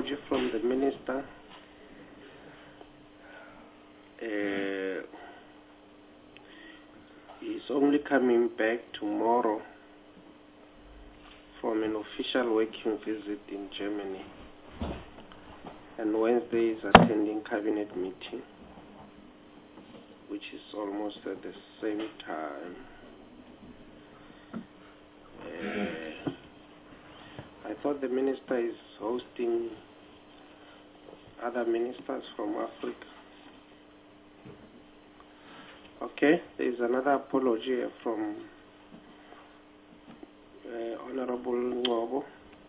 apology from the Minister. He's only coming back tomorrow from an official working visit in Germany. And Wednesday is attending cabinet meeting, which is almost at the same time. I thought the minister is hosting other ministers from Africa. Okay, there is another apology from Honorable Ngobo,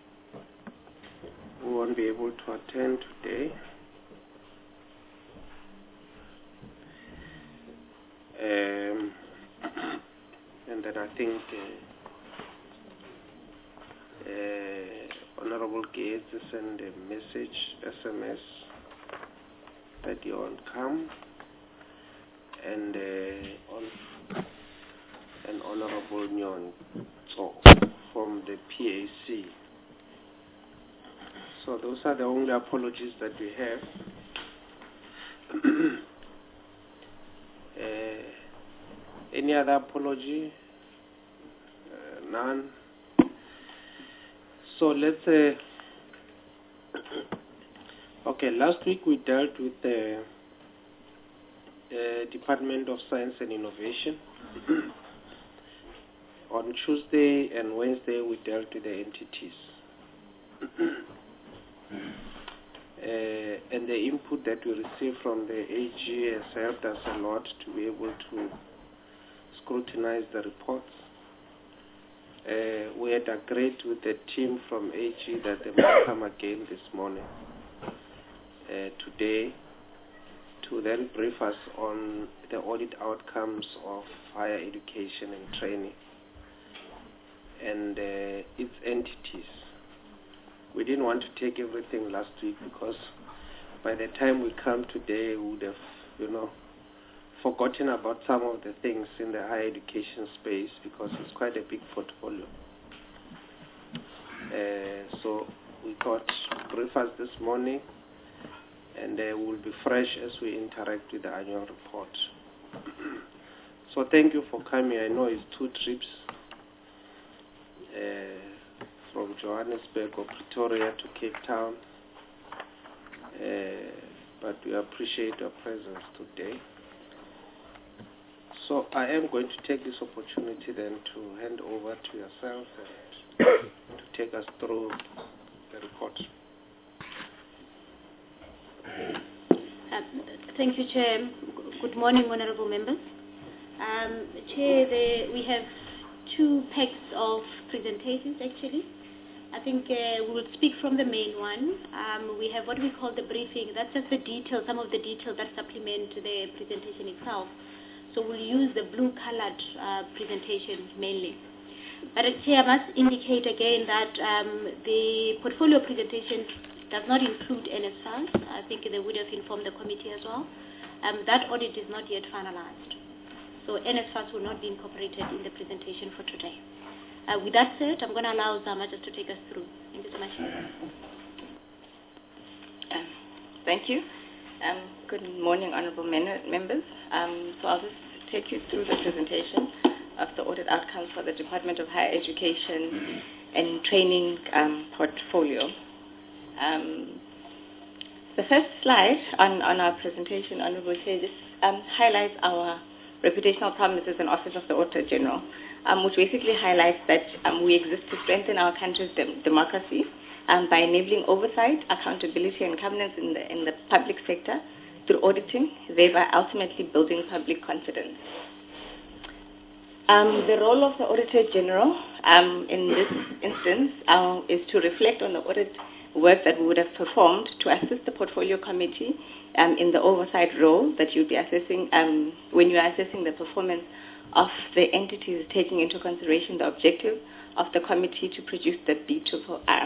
who won't be able to attend today. And then I think Honorable Gates sent a message, SMS, that he won't come, and Honorable Nyon from the PAC. So those are the only apologies that we have. Any other apology? None. So let's okay, last week we dealt with the Department of Science and Innovation. On Tuesday and Wednesday we dealt with the entities. And the input that we received from the AG has helped us a lot to be able to scrutinize the reports. We had agreed with the team from AG that they must come again this morning, today, to then brief us on the audit outcomes of higher education and training and its entities. We didn't want to take everything last week because by the time we come today, we would have, forgotten about some of the things in the higher education space because it's quite a big portfolio. So we got brief us this morning, and we'll be fresh as we interact with the annual report. So thank you for coming. I know it's 2 trips from Johannesburg or Pretoria to Cape Town, but we appreciate your presence today. So I am going to take this opportunity then to hand over to yourself and to take us through the report. Thank you, Chair. Good morning, honorable members. Chair, we have 2 packs of presentations actually. I think we will speak from the main one. We have what we call the briefing. That's just the details, some of the details that supplement the presentation itself. So we'll use the blue-colored presentation mainly. But Chair, I must indicate again that the portfolio presentation does not include NSFAS. I think they would have informed the committee as well. That audit is not yet finalized. So NSFAS will not be incorporated in the presentation for today. With that said, I'm going to allow Zama just to take us through. Thank you so much. Thank you. Good morning, honorable members. So I'll just take you through the presentation of the audit outcomes for the Department of Higher Education and Training portfolio. The first slide on our presentation, Honorable Chair, this highlights our reputational promises and Office of the Auditor General, which basically highlights that we exist to strengthen our country's democracy by enabling oversight, accountability, and governance in the public sector through auditing, thereby ultimately building public confidence. The role of the Auditor General in this instance is to reflect on the audit work that we would have performed to assist the portfolio committee in the oversight role that you'll be assessing when you are assessing the performance of the entities, taking into consideration the objective of the committee to produce the B2R.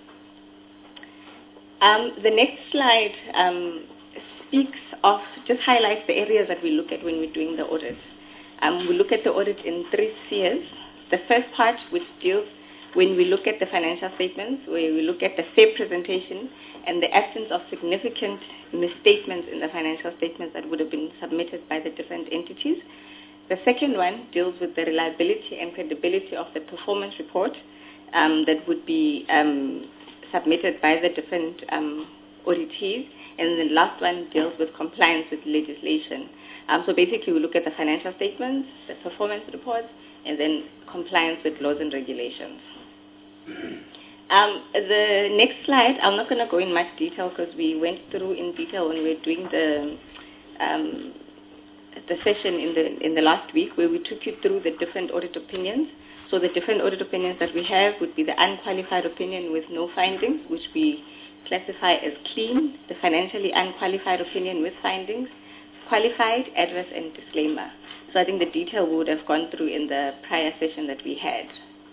The next slide just highlights the areas that we look at when we're doing the audit. We look at the audit in 3 spheres. The first part, which deals when we look at the financial statements, where we look at the fair presentation and the absence of significant misstatements in the financial statements that would have been submitted by the different entities. The second one deals with the reliability and credibility of the performance report that would be submitted by the different auditees. And the last one deals with compliance with legislation. So basically we look at the financial statements, the performance reports, and then compliance with laws and regulations. The next slide, I'm not going to go in much detail because we went through in detail when we were doing the session in the last week, where we took you through the different audit opinions. So the different audit opinions that we have would be the unqualified opinion with no findings, which we classify as clean, the financially unqualified opinion with findings, qualified, adverse, and disclaimer. So I think the detail we would have gone through in the prior session that we had.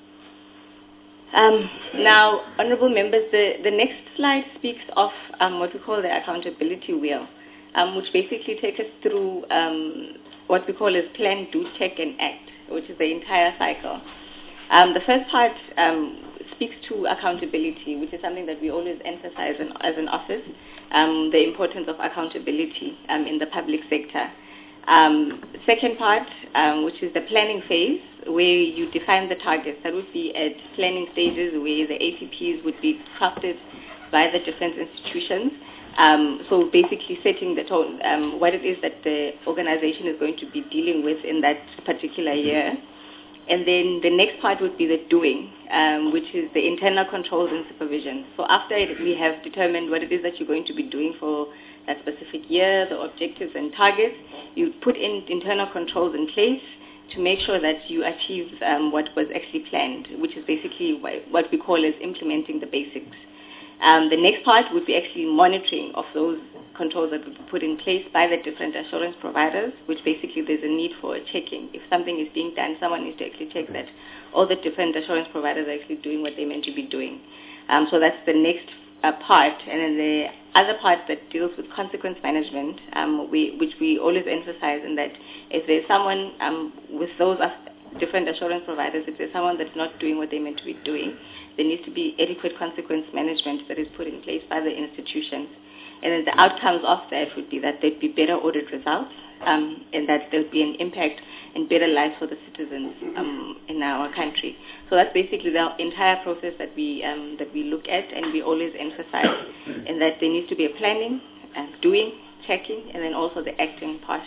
Now, honorable members, the next slide speaks of what we call the accountability wheel, which basically takes us through what we call as plan, do, check, and act, which is the entire cycle. The first part speaks to accountability, which is something that we always emphasize as an office, the importance of accountability in the public sector. Second part, which is the planning phase, where you define the targets. That would be at planning stages where the APPs would be crafted by the different institutions. So basically setting the tone, what it is that the organization is going to be dealing with in that particular year. And then the next part would be the doing, which is the internal controls and supervision. So after we have determined what it is that you're going to be doing for that specific year, the objectives and targets, you put in internal controls in place to make sure that you achieve what was actually planned, which is basically what we call as implementing the basics. The next part would be actually monitoring of those controls that would be put in place by the different assurance providers, which basically there's a need for checking. If something is being done, someone needs to actually check that all the different assurance providers are actually doing what they're meant to be doing. So that's the next part. And then the other part that deals with consequence management, which we always emphasize, in that if there's someone with those different assurance providers, if there's someone that's not doing what they're meant to be doing, there needs to be adequate consequence management that is put in place by the institutions. And then the outcomes of that would be that there'd be better audit results, and that there'd be an impact and better lives for the citizens in our country. So that's basically the entire process that we look at, and we always emphasize, in that there needs to be a planning, doing, checking, and then also the acting part.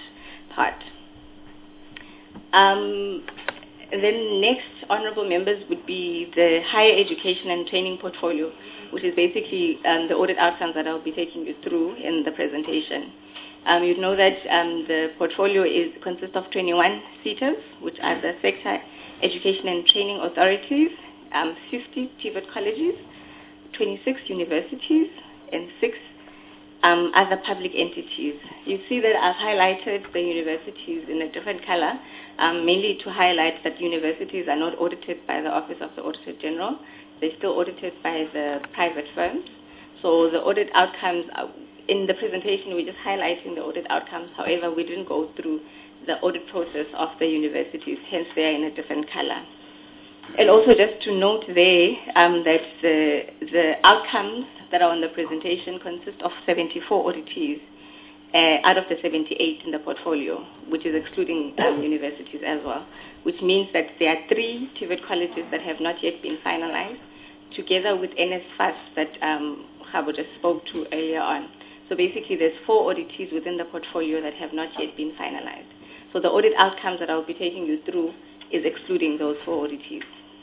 And then next, honorable members, would be the higher education and training portfolio, which is basically the audit outcomes that I'll be taking you through in the presentation. You know that the portfolio consists of 21 SETAs, which are the sector education and training authorities, 50 TVET colleges, 26 universities, and 6 other public entities. You see that I've highlighted the universities in a different color, mainly to highlight that universities are not audited by the Office of the Auditor General. They're still audited by the private firms. So the audit outcomes, in the presentation, we're just highlighting the audit outcomes. However, we didn't go through the audit process of the universities, hence they are in a different color. And also just to note there that the outcomes that are on the presentation consist of 74 auditees out of the 78 in the portfolio, which is excluding universities as well, which means that there are 3 TVET colleges that have not yet been finalized, together with NSFAS that Khabo just spoke to earlier on. So basically there's 4 auditees within the portfolio that have not yet been finalized. So the audit outcomes that I'll be taking you through is excluding those 4 auditees.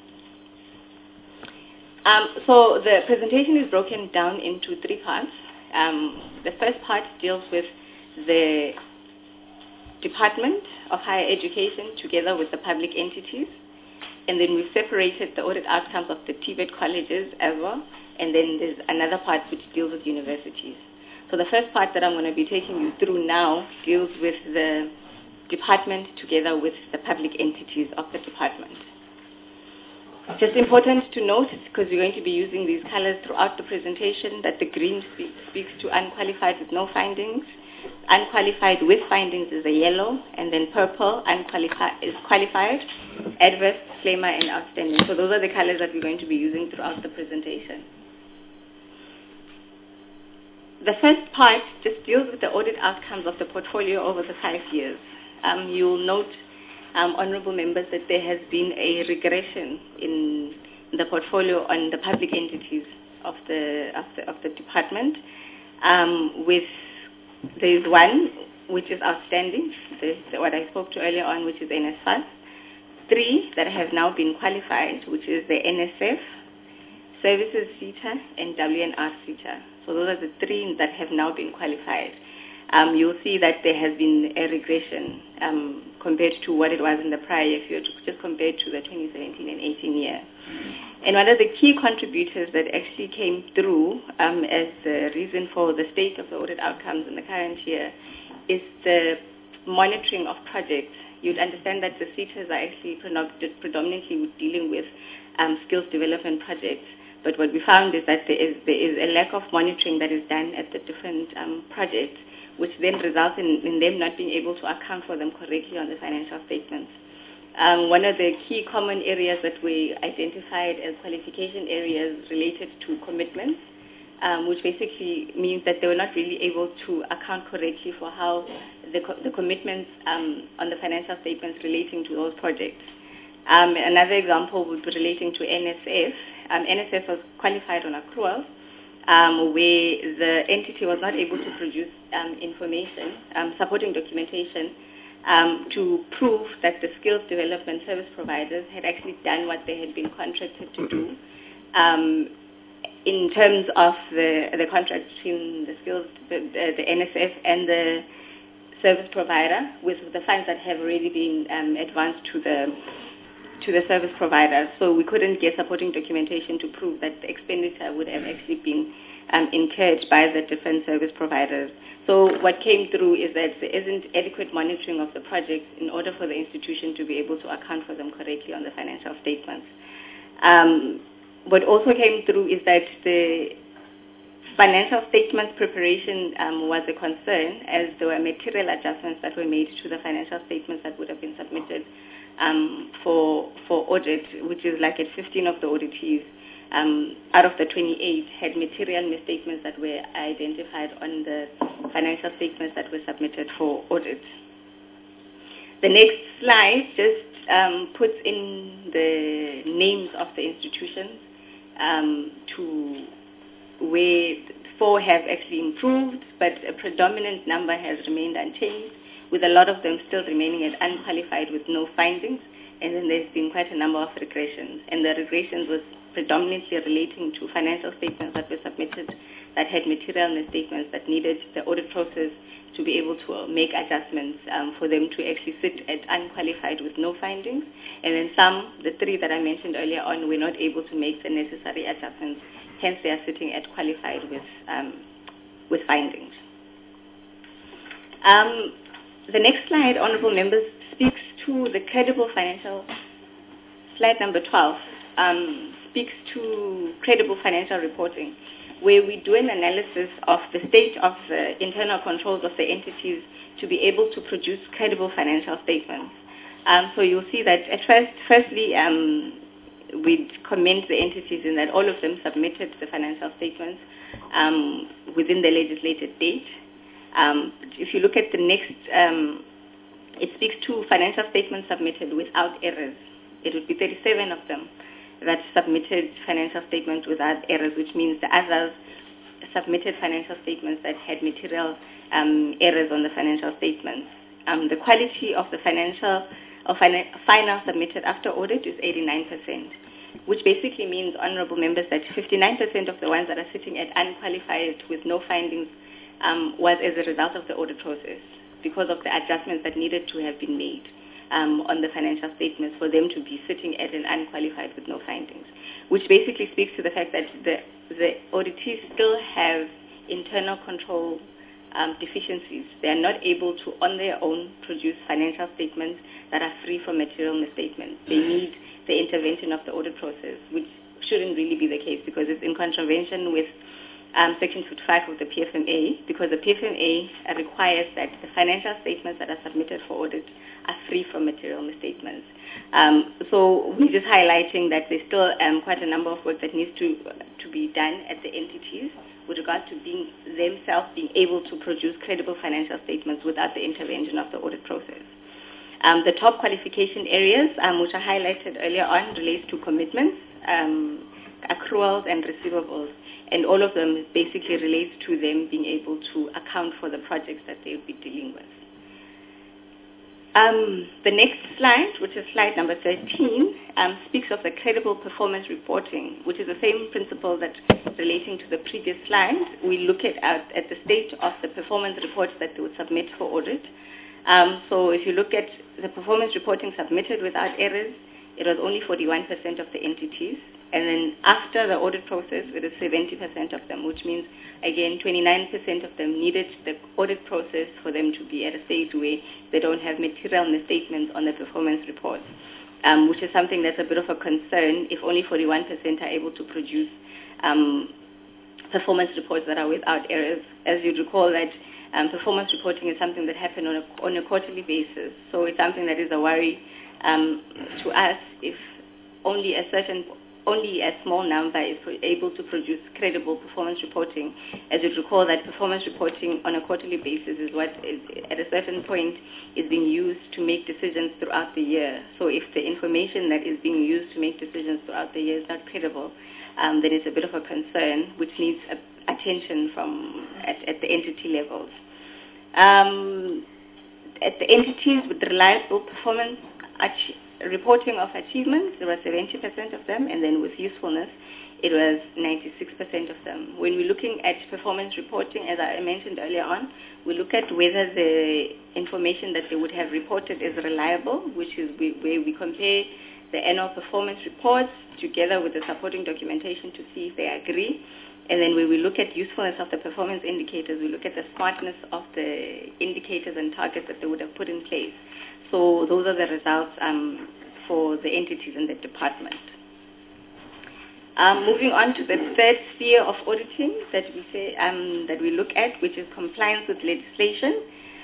So the presentation is broken down into 3 parts. The first part deals with the Department of Higher Education together with the public entities. And then we've separated the audit outcomes of the TVET colleges as well. And then there's another part which deals with universities. So the first part that I'm going to be taking you through now deals with the department together with the public entities of the department. Just important to note, because we're going to be using these colors throughout the presentation, that the green speaks to unqualified with no findings, unqualified with findings is a yellow, and then purple is qualified, adverse, disclaimer, and outstanding. So those are the colors that we're going to be using throughout the presentation. The first part just deals with the audit outcomes of the portfolio over the 5 years. You'll note, honorable members, that there has been a regression in the portfolio on the public entities of the department. With there's one which is outstanding, what I spoke to earlier on, which is NSFAS. 3 that have now been qualified, which is the NSF, Services SETA, and WNR SETA. So those are the 3 that have now been qualified. You'll see that there has been a regression compared to what it was in the prior year, if you just compared to the 2017 and 18 year. And one of the key contributors that actually came through as the reason for the state of the audit outcomes in the current year is the monitoring of projects. You'd understand that the SETAs are actually predominantly dealing with skills development projects. But what we found is that there is a lack of monitoring that is done at the different projects, which then results in them not being able to account for them correctly on the financial statements. One of the key common areas that we identified as qualification areas related to commitments, which basically means that they were not really able to account correctly for how the commitments on the financial statements relating to those projects. Another example would be relating to NSF. NSF was qualified on accrual, where the entity was not able to produce information, supporting documentation, to prove that the skills development service providers had actually done what they had been contracted to do. In terms of the contract between the NSF and the service provider, with the funds that have already been advanced to the service provider. So we couldn't get supporting documentation to prove that the expenditure would have actually been incurred by the different service providers. So what came through is that there isn't adequate monitoring of the projects in order for the institution to be able to account for them correctly on the financial statements. What also came through is that the financial statements preparation was a concern, as there were material adjustments that were made to the financial statements that would have been submitted for audit, which is like at 15 of the auditees out of the 28 had material misstatements that were identified on the financial statements that were submitted for audit. The next slide just puts in the names of the institutions to where 4 have actually improved, but a predominant number has remained unchanged, with a lot of them still remaining as unqualified with no findings, and then there's been quite a number of regressions. And the regressions was predominantly relating to financial statements that were submitted that had material misstatements that needed the audit process to be able to make adjustments for them to actually sit at unqualified with no findings. And then the 3 that I mentioned earlier on, were not able to make the necessary adjustments, hence they are sitting at qualified with findings. The next slide, honorable members, speaks to the credible financial, slide number 12, speaks to credible financial reporting, where we do an analysis of the state of the internal controls of the entities to be able to produce credible financial statements. So you'll see that at firstly, we commend the entities in that all of them submitted the financial statements within the legislated date. If you look at the next, it speaks to financial statements submitted without errors. It would be 37 of them that submitted financial statements without errors, which means the others submitted financial statements that had material errors on the financial statements. The quality of the final submitted after audit is 89%, which basically means, honorable members, that 59% of the ones that are sitting at unqualified with no findings was as a result of the audit process, because of the adjustments that needed to have been made on the financial statements for them to be sitting at an unqualified with no findings, which basically speaks to the fact that the auditees still have internal control deficiencies. They are not able to, on their own, produce financial statements that are free from material misstatements. They need the intervention of the audit process, which shouldn't really be the case because it's in contravention with Section 55 of the PFMA, because the PFMA requires that the financial statements that are submitted for audit are free from material misstatements. So we're just highlighting that there's still quite a number of work that needs to be done at the entities with regard to themselves being able to produce credible financial statements without the intervention of the audit process. The top qualification areas, which I highlighted earlier on, relates to commitments, accruals, and receivables. And all of them basically relates to them being able to account for the projects that they'll be dealing with. The next slide, which is slide number 13, speaks of the credible performance reporting, which is the same principle that relating to the previous slide. We look at the state of the performance reports that they would submit for audit. So if you look at the performance reporting submitted without errors, it was only 41% of the entities. And then after the audit process, it is 70% of them, which means, again, 29% of them needed the audit process for them to be at a stage where they don't have material misstatements on the performance reports, which is something that's a bit of a concern if only 41% are able to produce performance reports that are without errors. As you recall that performance reporting is something that happens on a quarterly basis. So it's something that is a worry to us if only a small number is able to produce credible performance reporting. As you recall, that performance reporting on a quarterly basis is what is, at a certain point, is being used to make decisions throughout the year. So if the information that is being used to make decisions throughout the year is not credible, then it's a bit of a concern, which needs attention at the entity levels. At the entities with reliable performance reporting of achievements, there was 70% of them, and then with usefulness, it was 96% of them. When we're looking at performance reporting, as I mentioned earlier on, we look at whether the information that they would have reported is reliable, which is where we compare the annual performance reports together with the supporting documentation to see if they agree. And then when we look at usefulness of the performance indicators, we look at the smartness of the indicators and targets that they would have put in place. So those are the results for the entities in the department. Moving on to the third sphere of auditing that we say that we look at, which is compliance with legislation.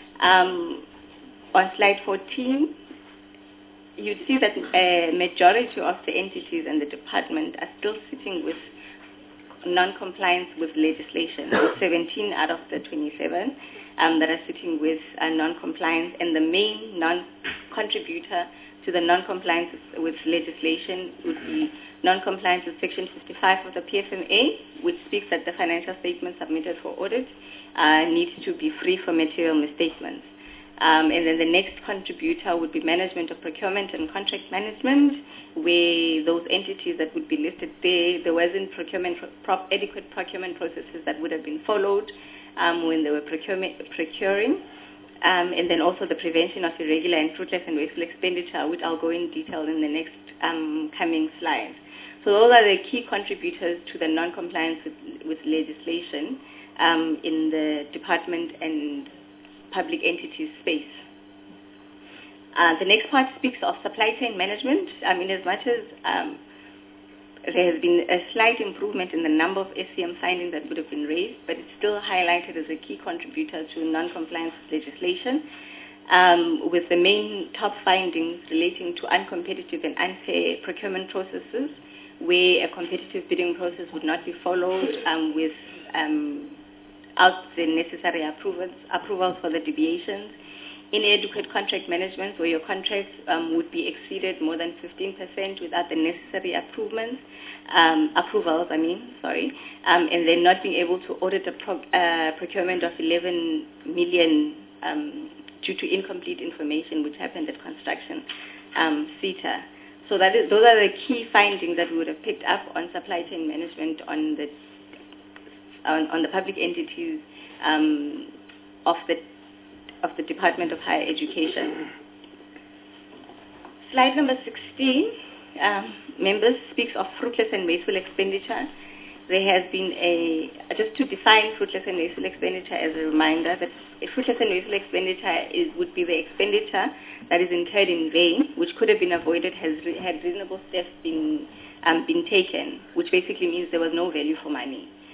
On slide 14, you see that a majority of the entities in the department are still sitting with non-compliance with legislation. 17 out of the 27 that are sitting with non-compliance, and the main non-contributor to the non-compliance with legislation would be non-compliance with Section 55 of the PFMA, which speaks that the financial statements submitted for audit need to be free from material misstatements. And then the next contributor would be management of procurement and contract management, where those entities that would be listed there wasn't adequate procurement processes that would have been followed when they were procuring. And then also the prevention of irregular and fruitless and wasteful expenditure, which I'll go in detail in the next coming slides. So those are the key contributors to the non-compliance with legislation in the department and public entities space. The next part speaks of supply chain management. As much as there has been a slight improvement in the number of SCM findings that would have been raised, but it's still highlighted as a key contributor to non-compliance with legislation, with the main top findings relating to uncompetitive and unfair procurement processes, where a competitive bidding process would not be followed without the necessary approvals for the deviations. Inadequate contract management, where your contracts would be exceeded more than 15% without the necessary approvals, and then not being able to audit a procurement of 11 million due to incomplete information, which happened at construction CETA. So those are the key findings that we would have picked up on supply chain management on the public entities of the Department of Higher Education. Slide number 16, members, speaks of fruitless and wasteful expenditure. There has been just to define fruitless and wasteful expenditure as a reminder, that a fruitless and wasteful expenditure would be the expenditure that is incurred in vain, which could have been avoided had reasonable steps been taken, which basically means there was no value for money.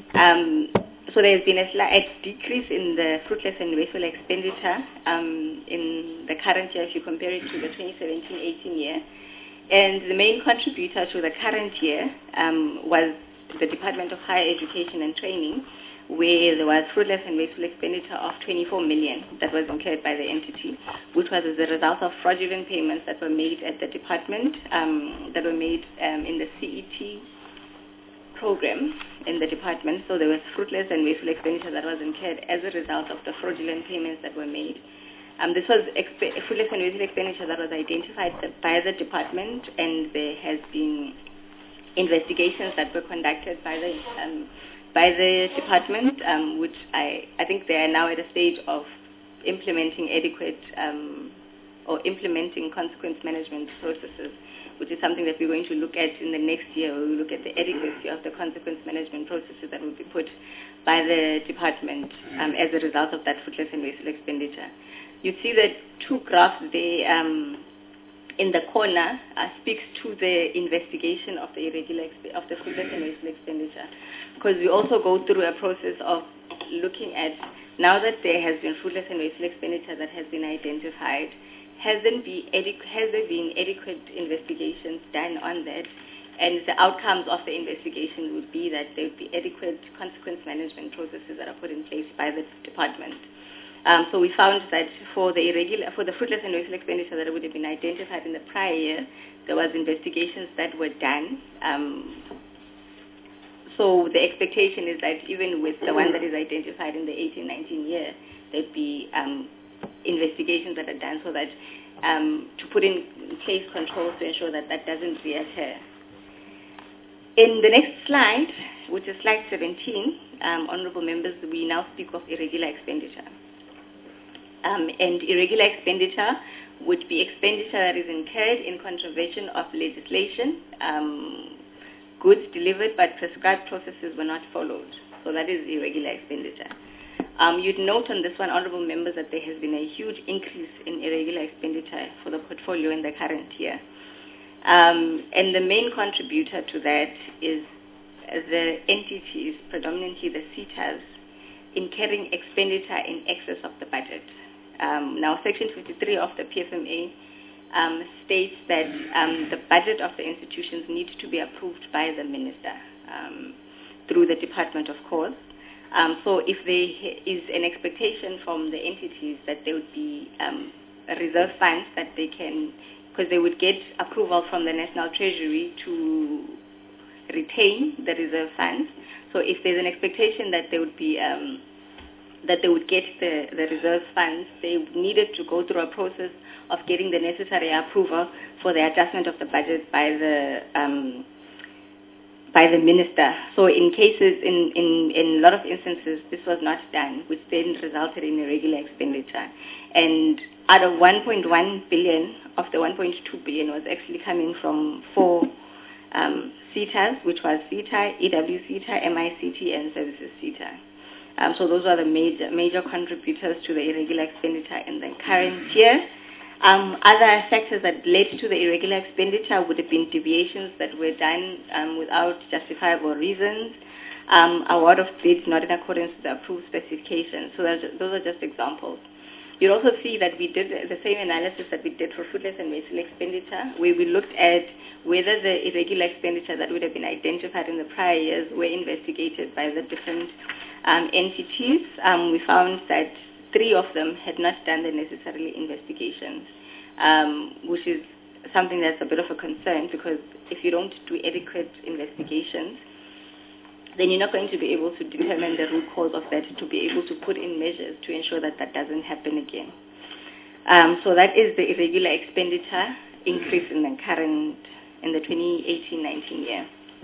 So there's been a slight decrease in the fruitless and wasteful expenditure in the current year if you compare it to the 2017-18 year. And the main contributor to the current year was the Department of Higher Education and Training, where there was fruitless and wasteful expenditure of 24 million that was incurred by the entity, which was as a result of fraudulent payments that were made at the department, that were made in the CET program in the department. So there was fruitless and wasteful expenditure that was incurred as a result of the fraudulent payments that were made. This was fruitless and wasteful expenditure that was identified by the department, and there has been investigations that were conducted by the department, which I think they are now at a stage of implementing adequate or implementing consequence management processes, which is something that we're going to look at in the next year, where we look at the adequacy of the consequence management processes that will be put by the department as a result of that fruitless and wasteful expenditure. You see the two graphs there in the corner speaks to the investigation of the of the fruitless and wasteful expenditure, because we also go through a process of looking at, now that there has been fruitless and wasteful expenditure that has been identified, has there been adequate investigations done on that? And the outcomes of the investigation would be that there would be adequate consequence management processes that are put in place by the department. So we found that for the fruitless and wasteful expenditure that would have been identified in the prior year, there was investigations that were done. So the expectation is that even with the one that is identified in the 18-19 year, there'd be investigations that are done so that to put in place controls to ensure that that doesn't reoccur. In the next slide, which is slide 17, honorable members, we now speak of irregular expenditure. And irregular expenditure would be expenditure that is incurred in contravention of legislation, goods delivered but prescribed processes were not followed. So that is irregular expenditure. You'd note on this one, honorable members, that there has been a huge increase in irregular expenditure for the portfolio in the current year. And the main contributor to that is the entities, predominantly the CETAs, incurring expenditure in excess of the budget. Now, Section 53 of the PFMA states that the budget of the institutions needs to be approved by the minister through the department, of course. So if there is an expectation from the entities that there would be reserve funds that they can, because they would get approval from the National Treasury to retain the reserve funds. So if there's an expectation that they would be that they would get the reserve funds, they needed to go through a process of getting the necessary approval for the adjustment of the budget by the minister. So in cases, in a lot of instances, this was not done, which then resulted in irregular expenditure. And out of 1.1 billion of the 1.2 billion was actually coming from 4 CETAs, which was CETA, EW CETA, MICT, and Services CETA. So those are the major contributors to the irregular expenditure in the current year. Other factors that led to the irregular expenditure would have been deviations that were done without justifiable reasons, award of bids not in accordance with the approved specifications. So those are just examples. You'll also see that we did the same analysis that we did for fruitless and wasteful expenditure, where we looked at whether the irregular expenditure that would have been identified in the prior years were investigated by the different entities. We found that 3 of them had not done the necessary investigations, which is something that's a bit of a concern, because if you don't do adequate investigations, then you're not going to be able to determine the root cause of that, to be able to put in measures to ensure that that doesn't happen again. So that is the irregular expenditure increase in the 2018-19 year.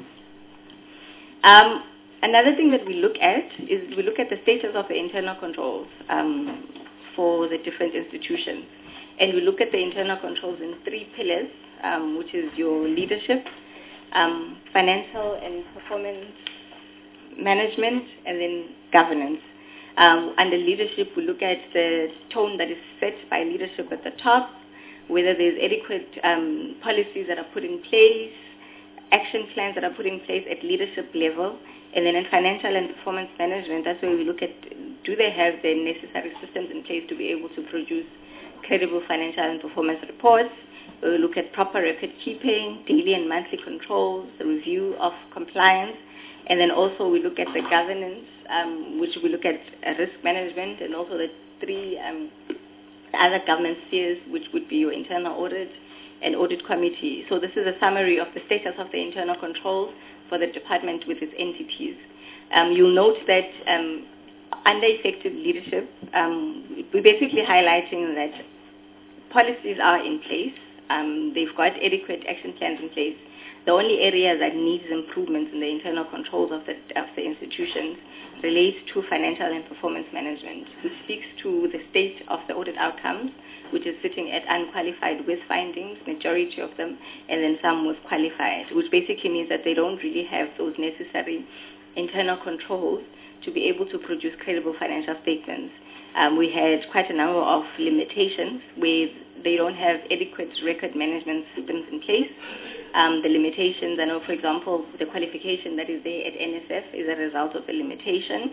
Another thing that we look at is we look at the status of the internal controls for the different institutions. And we look at the internal controls in 3 pillars, which is your leadership, financial and performance management, and then governance. Under leadership, we look at the tone that is set by leadership at the top, whether there's adequate policies that are put in place, action plans that are put in place at leadership level. And then in financial and performance management, that's where we look at, do they have the necessary systems in place to be able to produce credible financial and performance reports? We look at proper record keeping, daily and monthly controls, the review of compliance, and then also we look at the governance, which we look at risk management, and also the three other governance spheres, which would be your internal audit and audit committee. So this is a summary of the status of the internal controls for the department with its entities. You'll note that under effective leadership, we're basically highlighting that policies are in place. They've got adequate action plans in place. The only area that needs improvements in the internal controls of the institutions relates to financial and performance management, which speaks to the state of the audit outcomes, which is sitting at unqualified with findings, majority of them, and then some with qualified, which basically means that they don't really have those necessary internal controls to be able to produce credible financial statements. We had quite a number of limitations where they don't have adequate record management systems in place. The limitations, I know, for example, the qualification that is there at NSF is a result of a limitation.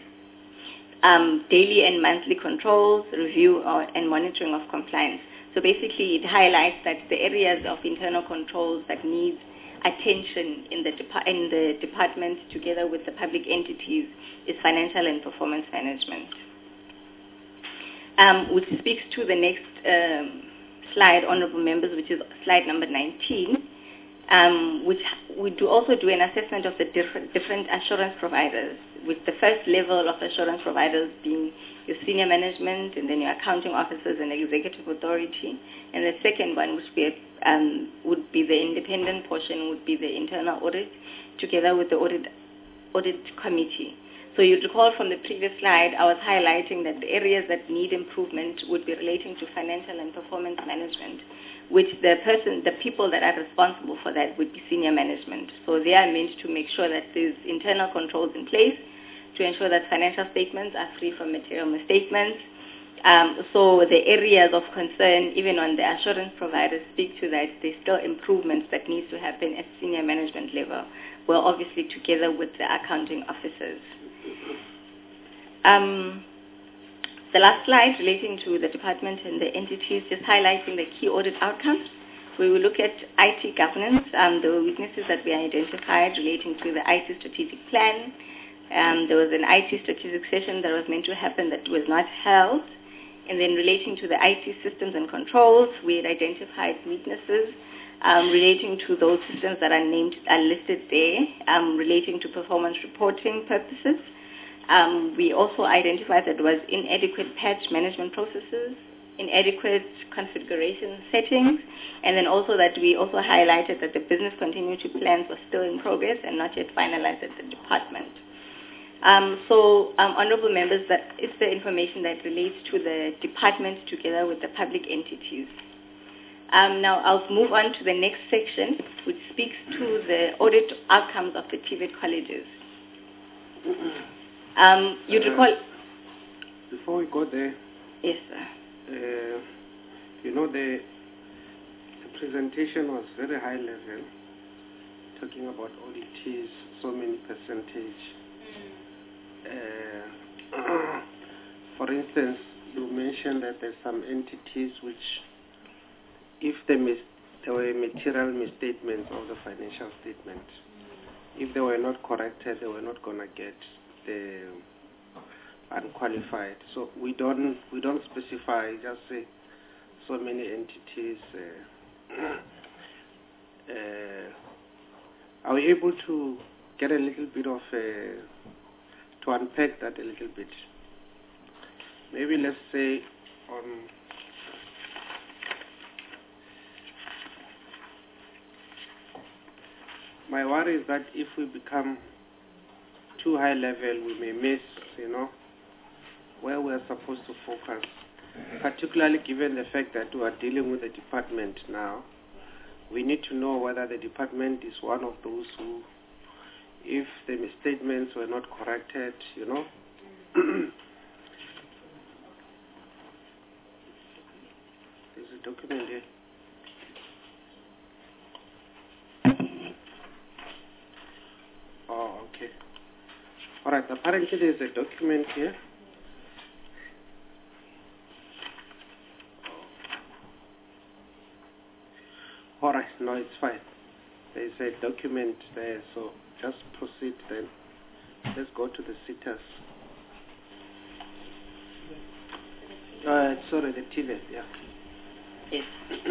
Daily and monthly controls, review and monitoring of compliance. So basically it highlights that the areas of internal controls that need attention in the department together with the public entities is financial and performance management. Which speaks to the next slide, honorable members, which is slide number 19, which we do also do an assessment of the different assurance providers, with the first level of assurance providers being your senior management and then your accounting officers and executive authority, and the second one, which would be the independent portion, would be the internal audit, together with the audit committee. So you'd recall from the previous slide, I was highlighting that the areas that need improvement would be relating to financial and performance management, which the people that are responsible for that would be senior management. So they are meant to make sure that there's internal controls in place to ensure that financial statements are free from material misstatements. So the areas of concern, even on the assurance providers, speak to that there's still improvements that needs to happen at senior management level, well, obviously together with the accounting officers. The last slide relating to the department and the entities, just highlighting the key audit outcomes. We will look at IT governance, the weaknesses that we identified relating to the IT strategic plan. There was an IT strategic session that was meant to happen that was not held. And then relating to the IT systems and controls, we had identified weaknesses relating to those systems that are listed there, relating to performance reporting purposes. We also identified that there was inadequate patch management processes, inadequate configuration settings, and then also that we also highlighted that the business continuity plans were still in progress and not yet finalized at the department. Honorable members, that is the information that relates to the department together with the public entities. Now I'll move on to the next section, which speaks to the audit outcomes of the TVET colleges. You'd recall... Before we go there... Yes, sir. The presentation was very high level, talking about auditees, so many percentage. For instance, you mentioned that there's some entities which, if there were material misstatements of the financial statement, if they were not corrected, they were not going to get the unqualified. So we don't specify, just say so many entities. Are we able to get a little bit of to unpack that a little bit? Maybe let's say on my worry is that if we become too high level, we may miss, where we're supposed to focus, particularly given the fact that we are dealing with a department now. We need to know whether the department is one of those who, if the misstatements were not corrected, There's a document here. apparently there's a document here. All right, no, it's fine. There's a document there, so just proceed then. Let's go to the sitters. Sorry, the TVET, yeah. Yes.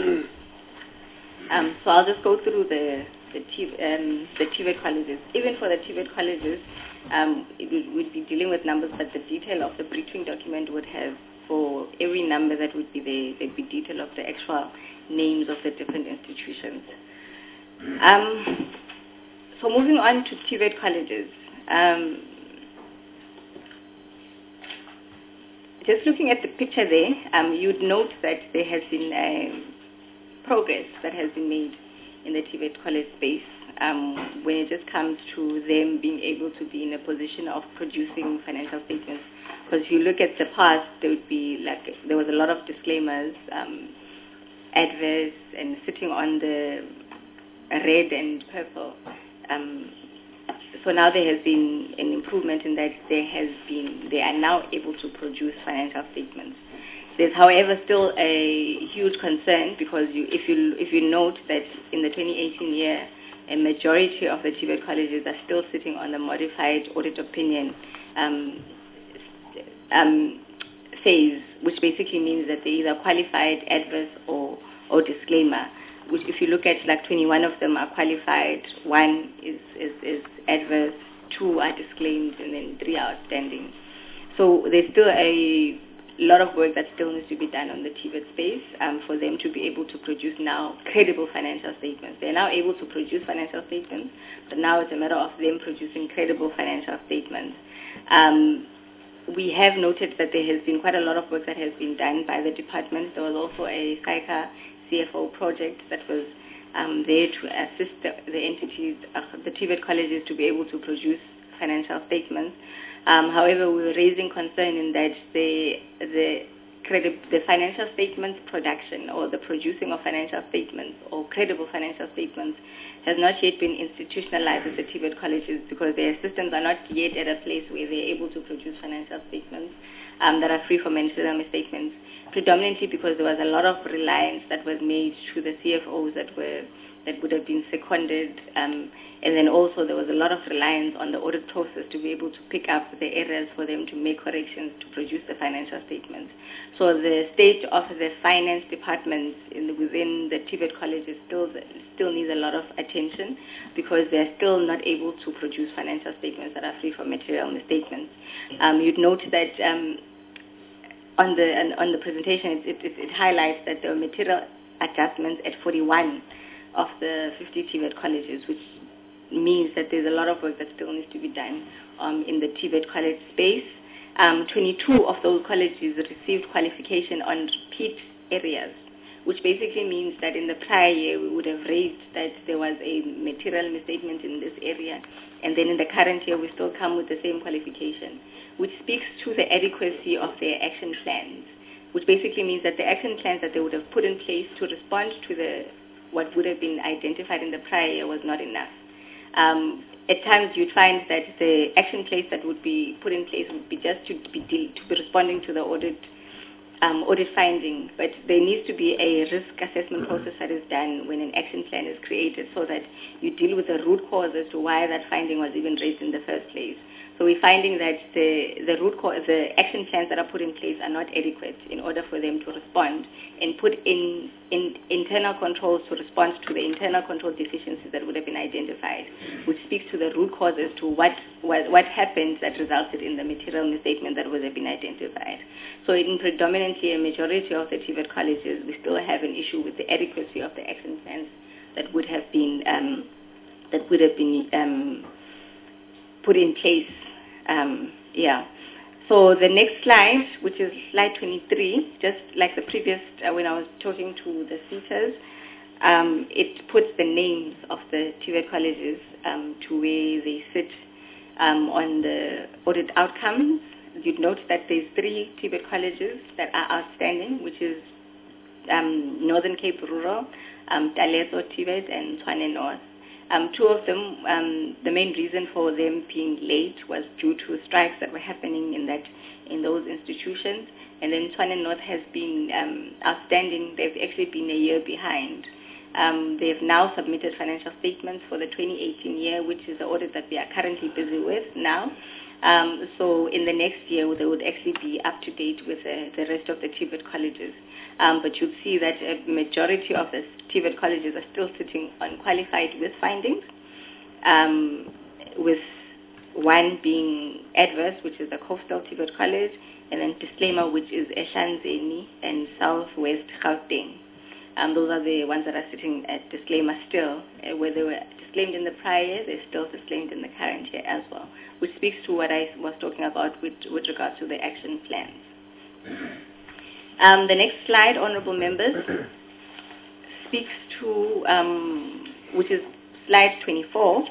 So I'll just go through the TVET colleges. Even for the TVET colleges, we'd be dealing with numbers, but the detail of the briefing document would have, for every number that would be there, there'd be detail of the actual names of the different institutions. So moving on to TVET colleges. Just looking at the picture there, you'd note that there has been progress that has been made in the TVET college space when it just comes to them being able to be in a position of producing financial statements. Because if you look at the past, there was a lot of disclaimers, adverse, and sitting on the red and purple. So now there has been an improvement in that they are now able to produce financial statements. There's, however, still a huge concern because if you note that in the 2018 year, a majority of the TVET colleges are still sitting on the modified audit opinion phase, which basically means that they're either qualified, adverse, or disclaimer. Which, if you look at, like, 21 of them are qualified, 1 is adverse, 2 are disclaimed, and then 3 are outstanding. So there's still a lot of work that still needs to be done on the TVET space for them to be able to produce now credible financial statements. They're now able to produce financial statements, but now it's a matter of them producing credible financial statements. We have noted that there has been quite a lot of work that has been done by the department. There was also a FICA CFO project that was there to assist the entities, the TVET colleges, to be able to produce financial statements. However, we were raising concern in that the financial statements production, or the producing of financial statements or credible financial statements, has not yet been institutionalized at the TVET colleges because their systems are not yet at a place where they're able to produce financial statements that are free from material misstatements, predominantly because there was a lot of reliance that was made to the CFOs that would have been seconded, and then also there was a lot of reliance on the audit process to be able to pick up the errors for them to make corrections to produce the financial statements. So the state of the finance departments within the TVET colleges still needs a lot of attention because they're still not able to produce financial statements that are free from material misstatements. You'd note that on the presentation, it highlights that there are material adjustments at 41 of the 50 TVET colleges, which means that there's a lot of work that still needs to be done in the TVET college space. 22 of those colleges received qualification on repeat areas, which basically means that in the prior year we would have raised that there was a material misstatement in this area, and then in the current year we still come with the same qualification, which speaks to the adequacy of their action plans, which basically means that the action plans that they would have put in place to respond to what would have been identified in the prior year was not enough. At times you'd find that the action plans that would be put in place would be just to be responding to the audit finding, but there needs to be a risk assessment process that is done when an action plan is created so that you deal with the root cause as to why that finding was even raised in the first place. So we're finding that the action plans that are put in place are not adequate in order for them to respond and put in internal controls to respond to the internal control deficiencies that would have been identified, which speaks to the root cause as to what happened that resulted in the material misstatement that would have been identified. So in predominantly a majority of the TVET colleges, we still have an issue with the adequacy of the action plans that would have been put in place. So the next slide, which is slide 23, just like the previous, when I was talking to the seaters, it puts the names of the TVET colleges to where they sit on the audit outcomes. You'd note that there's 3 TVET colleges that are outstanding, which is Northern Cape Rural, Taleso TVET, and Tshwane North. Two of them, the main reason for them being late was due to strikes that were happening in those institutions. And then Tshwane North has been outstanding. They've actually been a year behind. They've now submitted financial statements for the 2018 year, which is the audit that we are currently busy with now. So in the next year, they would actually be up to date with the rest of the TVET colleges. But you'll see that a majority of the TVET colleges are still sitting unqualified with findings, with one being adverse, which is the Coastal TVET College, and then disclaimer, which is Ehlanzeni and Southwest Gauteng. Those are the ones that are sitting at disclaimer still. Where they were disclaimed in the prior year, they're still disclaimed in the current year as well, which speaks to what I was talking about with regards to the action plans. The next slide, honorable members, speaks to, which is slide 24,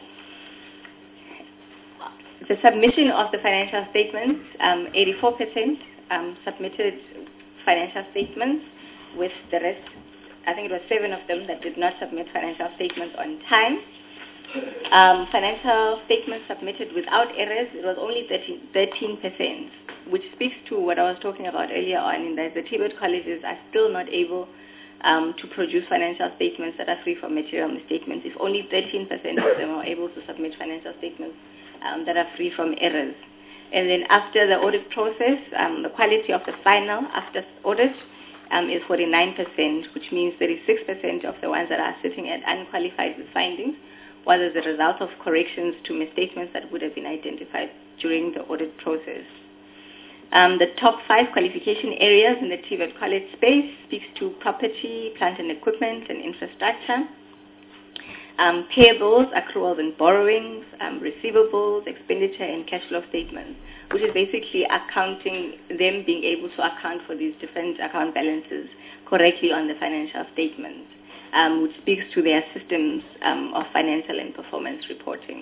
the submission of the financial statements. 84% submitted financial statements, with the rest, I think it was 7 of them that did not submit financial statements on time. Financial statements submitted without errors, it was only 13%, which speaks to what I was talking about earlier on, in that the TVET colleges are still not able to produce financial statements that are free from material misstatements. If only 13% of them are able to submit financial statements that are free from errors. And then after the audit process, the quality of the final after audit is 49%, which means 36% of the ones that are sitting at unqualified with findings was as a result of corrections to misstatements that would have been identified during the audit process. The top 5 qualification areas in the TVET college space speaks to property, plant and equipment, and infrastructure, payables, accruals and borrowings, receivables, expenditure, and cash flow statements, which is basically accounting, them being able to account for these different account balances correctly on the financial statements, which speaks to their systems of financial and performance reporting.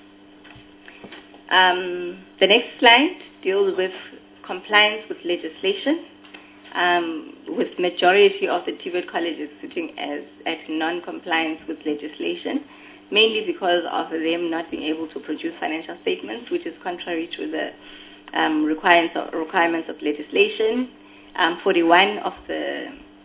The next slide deals with compliance with legislation, with majority of the TVET colleges sitting at non-compliance with legislation, mainly because of them not being able to produce financial statements, which is contrary to the requirements of legislation. 41 of the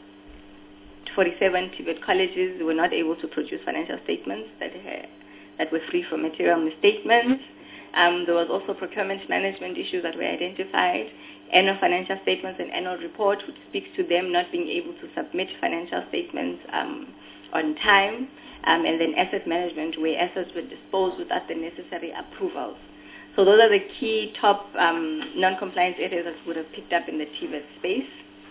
47 TVET colleges were not able to produce financial statements that were free from material misstatements. There was also procurement management issues that were identified, annual financial statements and annual report, which speaks to them not being able to submit financial statements on time, and then asset management, where assets were disposed without the necessary approvals. So those are the key top non-compliance areas that would have picked up in the TVET space.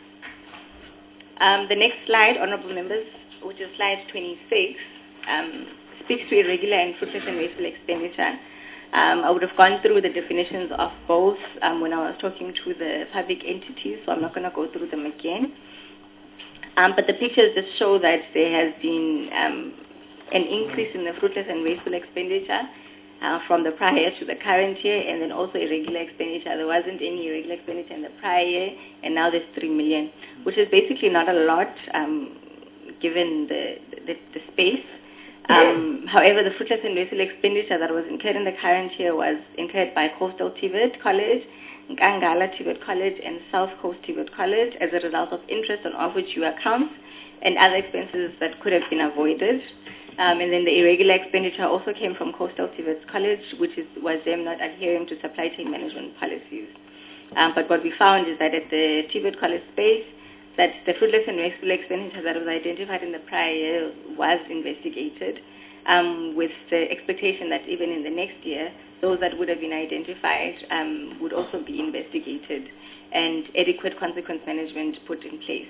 The next slide, honorable members, which is slide 26, speaks to irregular and fruitless and wasteful expenditure. I would have gone through the definitions of both when I was talking to the public entities, so I'm not going to go through them again. But the pictures just show that there has been an increase in the fruitless and wasteful expenditure from the prior year to the current year, and then also irregular expenditure. There wasn't any irregular expenditure in the prior year, and now there's 3 million, which is basically not a lot given the space. However, the fruitless and wasteful expenditure that was incurred in the current year was incurred by Coastal TVET College, Nkangala TVET College, and South Coast TVET College as a result of interest on overdue accounts and other expenses that could have been avoided. And then the irregular expenditure also came from Coastal TVET College, which was them not adhering to supply chain management policies. But what we found is that at the TVET College space, that the fruitless and wasteful expenditure that was identified in the prior year was investigated, with the expectation that even in the next year, those that would have been identified would also be investigated and adequate consequence management put in place.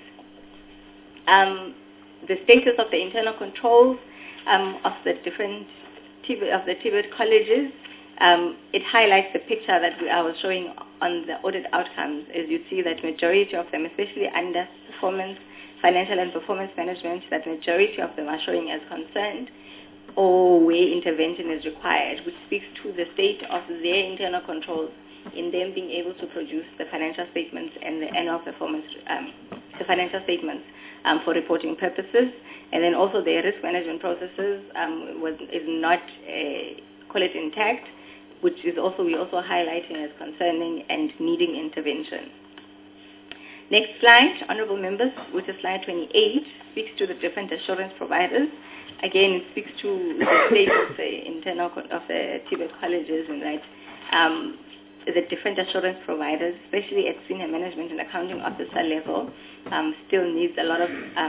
The status of the internal controls of the different TVET colleges, it highlights the picture that I was showing on the audit outcomes. As you see that majority of them, especially under performance, financial and performance management, that majority of them are showing as concerned or where intervention is required, which speaks to the state of their internal controls in them being able to produce the financial statements and the annual performance the financial statements for reporting purposes. And then also their risk management processes is not, call it intact, which is also, we're also highlighting as concerning and needing intervention. Next slide, honorable members, which is slide 28, speaks to the different assurance providers. Again, it speaks to the state of the internal of the TVET colleges and that the different assurance providers, especially at senior management and accounting officer level, still needs a lot of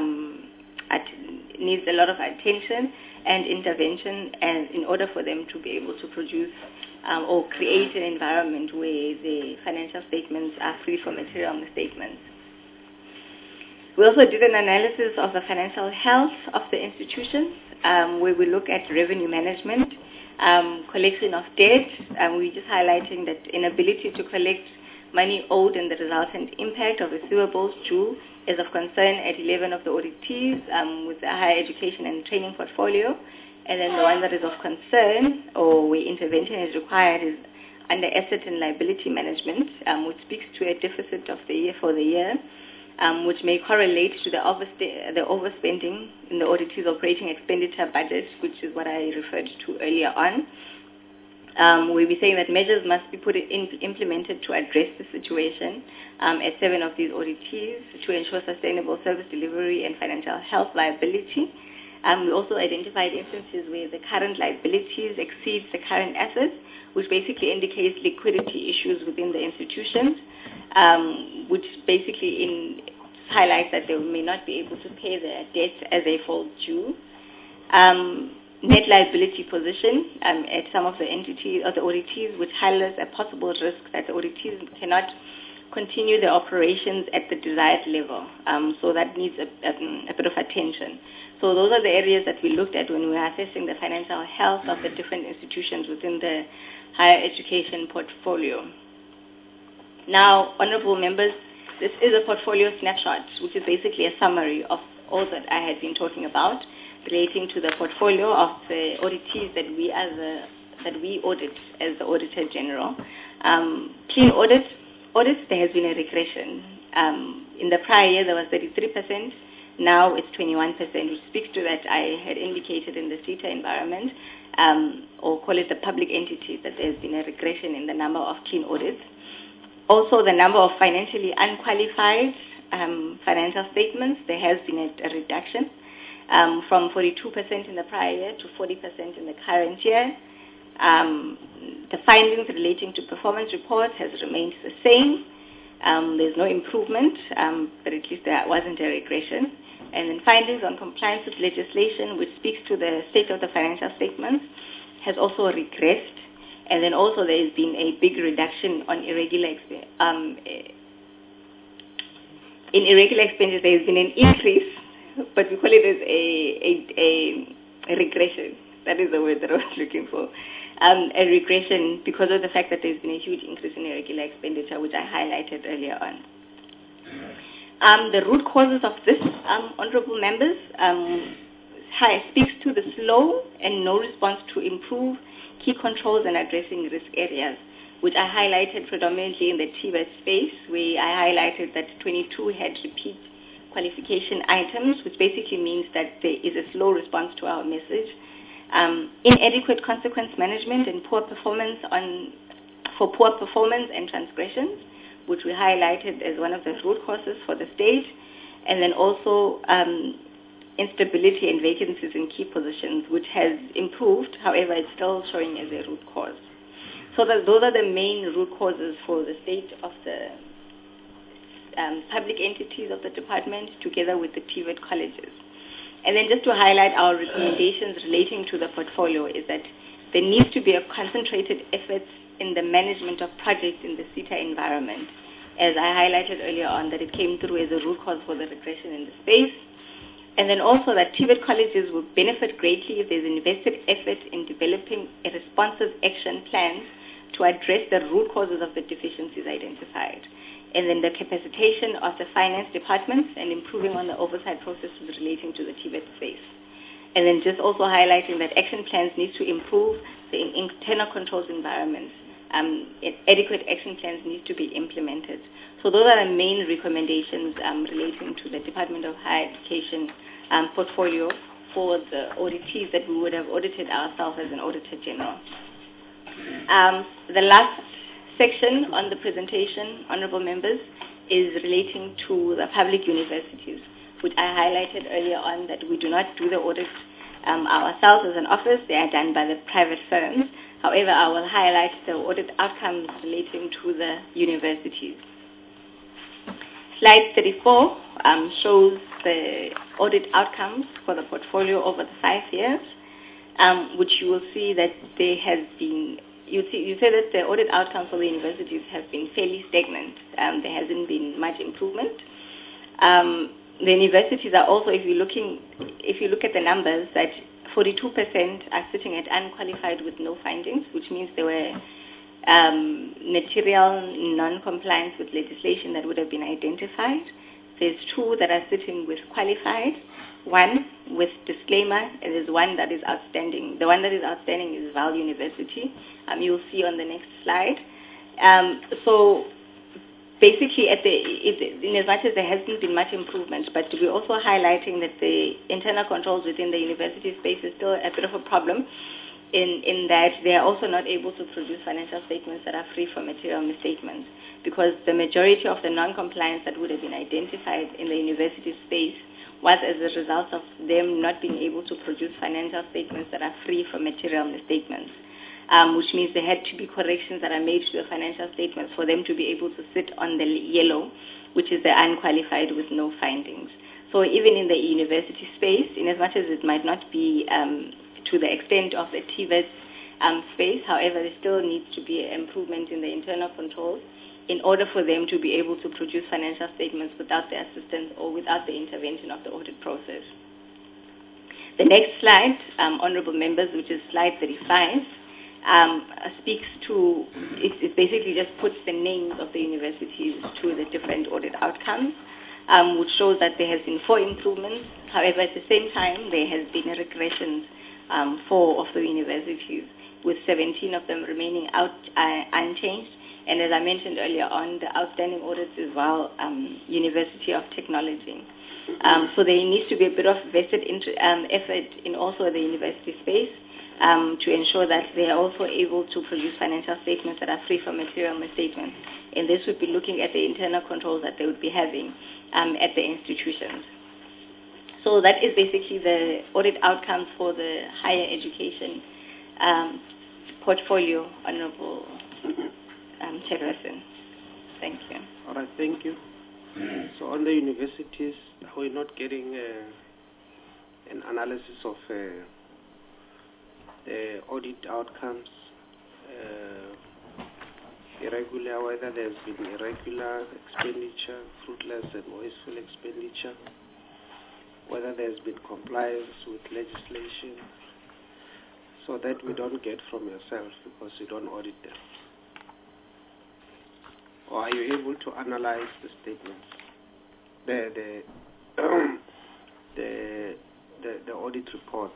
attention and intervention, and in order for them to be able to produce or create an environment where the financial statements are free from material misstatements. We also did an analysis of the financial health of the institutions, where we look at revenue management, collection of debt. We're just highlighting that inability to collect money owed and the resultant impact of receivables due is of concern at 11 of the auditees with the higher education and training portfolio. And then the one that is of concern or where intervention is required is under asset and liability management, which speaks to a deficit of the year for the year, which may correlate to the overspending in the auditee's operating expenditure budget, which is what I referred to earlier on. We'll be saying that measures must be implemented to address the situation at 7 of these auditees to ensure sustainable service delivery and financial health viability. We also identified instances where the current liabilities exceed the current assets, which basically indicates liquidity issues within the institutions, which basically highlights that they may not be able to pay their debts as they fall due. Net liability position at some of the entities or the auditees, which highlights a possible risk that the auditees cannot continue their operations at the desired level. So that needs a bit of attention. So those are the areas that we looked at when we were assessing the financial health of the different institutions within the higher education portfolio. Now, honorable members, this is a portfolio snapshot, which is basically a summary of all that I had been talking about relating to the portfolio of the auditees that we audit as the Auditor General. Clean audits, there has been a regression. In the prior year, there was 33%. Now it's 21%, which speaks to that I had indicated in the CETA environment, or call it the public entities, that there's been a regression in the number of clean audits. Also, the number of financially unqualified financial statements, there has been a reduction from 42% in the prior year to 40% in the current year. The findings relating to performance reports has remained the same. There's no improvement, but at least there wasn't a regression. And then findings on compliance with legislation, which speaks to the state of the financial statements, has also regressed. And then also there has been a big reduction on irregular expenses. In irregular expenses, there has been an increase, but we call it as a regression. That is the word that I was looking for. A regression because of the fact that there's been a huge increase in irregular expenditure, which I highlighted earlier on. The root causes of this, honorable members, speaks to the slow and no response to improve key controls and addressing risk areas, which I highlighted predominantly in the TVET space, where I highlighted that 22 had repeat qualification items, which basically means that there is a slow response to our message. Inadequate consequence management and poor performance and transgressions, which we highlighted as one of the root causes for the state, and then also instability and vacancies in key positions, which has improved, however, it's still showing as a root cause. So those are the main root causes for the state of the public entities of the department, together with the TVET colleges. And then just to highlight our recommendations relating to the portfolio is that there needs to be a concentrated effort in the management of projects in the CETA environment, as I highlighted earlier on, that it came through as a root cause for the regression in the space. And then also that TVET colleges will benefit greatly if there's invested effort in developing a responsive action plan to address the root causes of the deficiencies identified. And then the capacitation of the finance departments and improving on the oversight processes relating to the TVET space. And then just also highlighting that action plans need to improve the internal controls environments adequate action plans need to be implemented. So those are the main recommendations relating to the Department of Higher Education portfolio for the auditees that we would have audited ourselves as an Auditor General. The last section on the presentation, honorable members, is relating to the public universities, which I highlighted earlier on that we do not do the audit ourselves as an office. They are done by the private firms. However, I will highlight the audit outcomes relating to the universities. Slide 34 shows the audit outcomes for the portfolio over the 5 years, which you will see that there has been, you say that the audit outcomes for the universities have been fairly stagnant. There hasn't been much improvement. The universities are also, if you look at the numbers, that 42% are sitting at unqualified with no findings, which means they were material non-compliance with legislation that would have been identified. There's 2 that are sitting with qualified, 1 with disclaimer, and there's 1 that is outstanding. The one that is outstanding is Val University. You'll see on the next slide. So basically, in as much as there hasn't been much improvement, but we're also highlighting that the internal controls within the university space is still a bit of a problem in that they are also not able to produce financial statements that are free from material misstatements, because the majority of the non-compliance that would have been identified in the university space was as a result of them not being able to produce financial statements that are free from material misstatements. Which means there had to be corrections that are made to the financial statements for them to be able to sit on the yellow, which is the unqualified with no findings. So even in the university space, in as much as it might not be to the extent of the TVET space, however, there still needs to be an improvement in the internal controls in order for them to be able to produce financial statements without the assistance or without the intervention of the audit process. The next slide, honorable members, which is slide 35, speaks to, it basically just puts the names of the universities to the different audit outcomes, which shows that there has been 4 improvements. However, at the same time, there has been a regression 4 of the universities, with 17 of them remaining unchanged. And as I mentioned earlier on, the outstanding audits as well, University of Technology. So there needs to be a bit of vested effort in also the university space, to ensure that they are also able to produce financial statements that are free from material misstatements. And this would be looking at the internal controls that they would be having at the institutions. So that is basically the audit outcomes for the higher education portfolio, Honorable Chairperson. Thank you. All right, thank you. So on the universities, we're not getting an analysis of the audit outcomes, irregular, whether there's been irregular expenditure, fruitless and wasteful expenditure, whether there's been compliance with legislation, so that we don't get from yourself because you don't audit them. Or are you able to analyze the statements, the audit reports?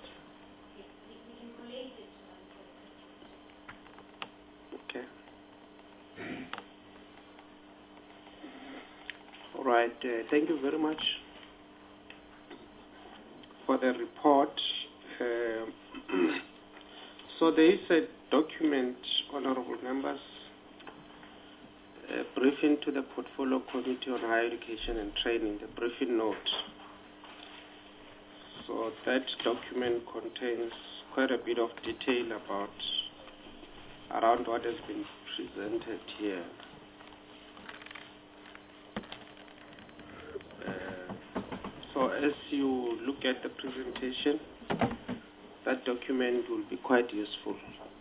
Okay. All right. Thank you very much for the report. So there is a document, honorable members, a briefing to the Portfolio Committee on Higher Education and Training, the briefing note. So that document contains quite a bit of detail around what has been presented here. So as you look at the presentation, that document will be quite useful.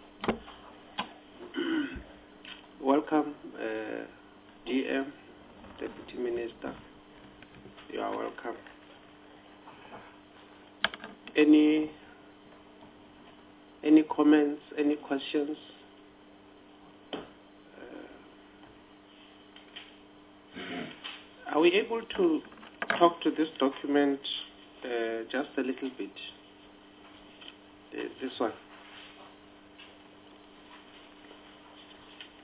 Welcome, DM, Deputy Minister. You are welcome. Any comments, any questions? Are we able to talk to this document just a little bit? This one.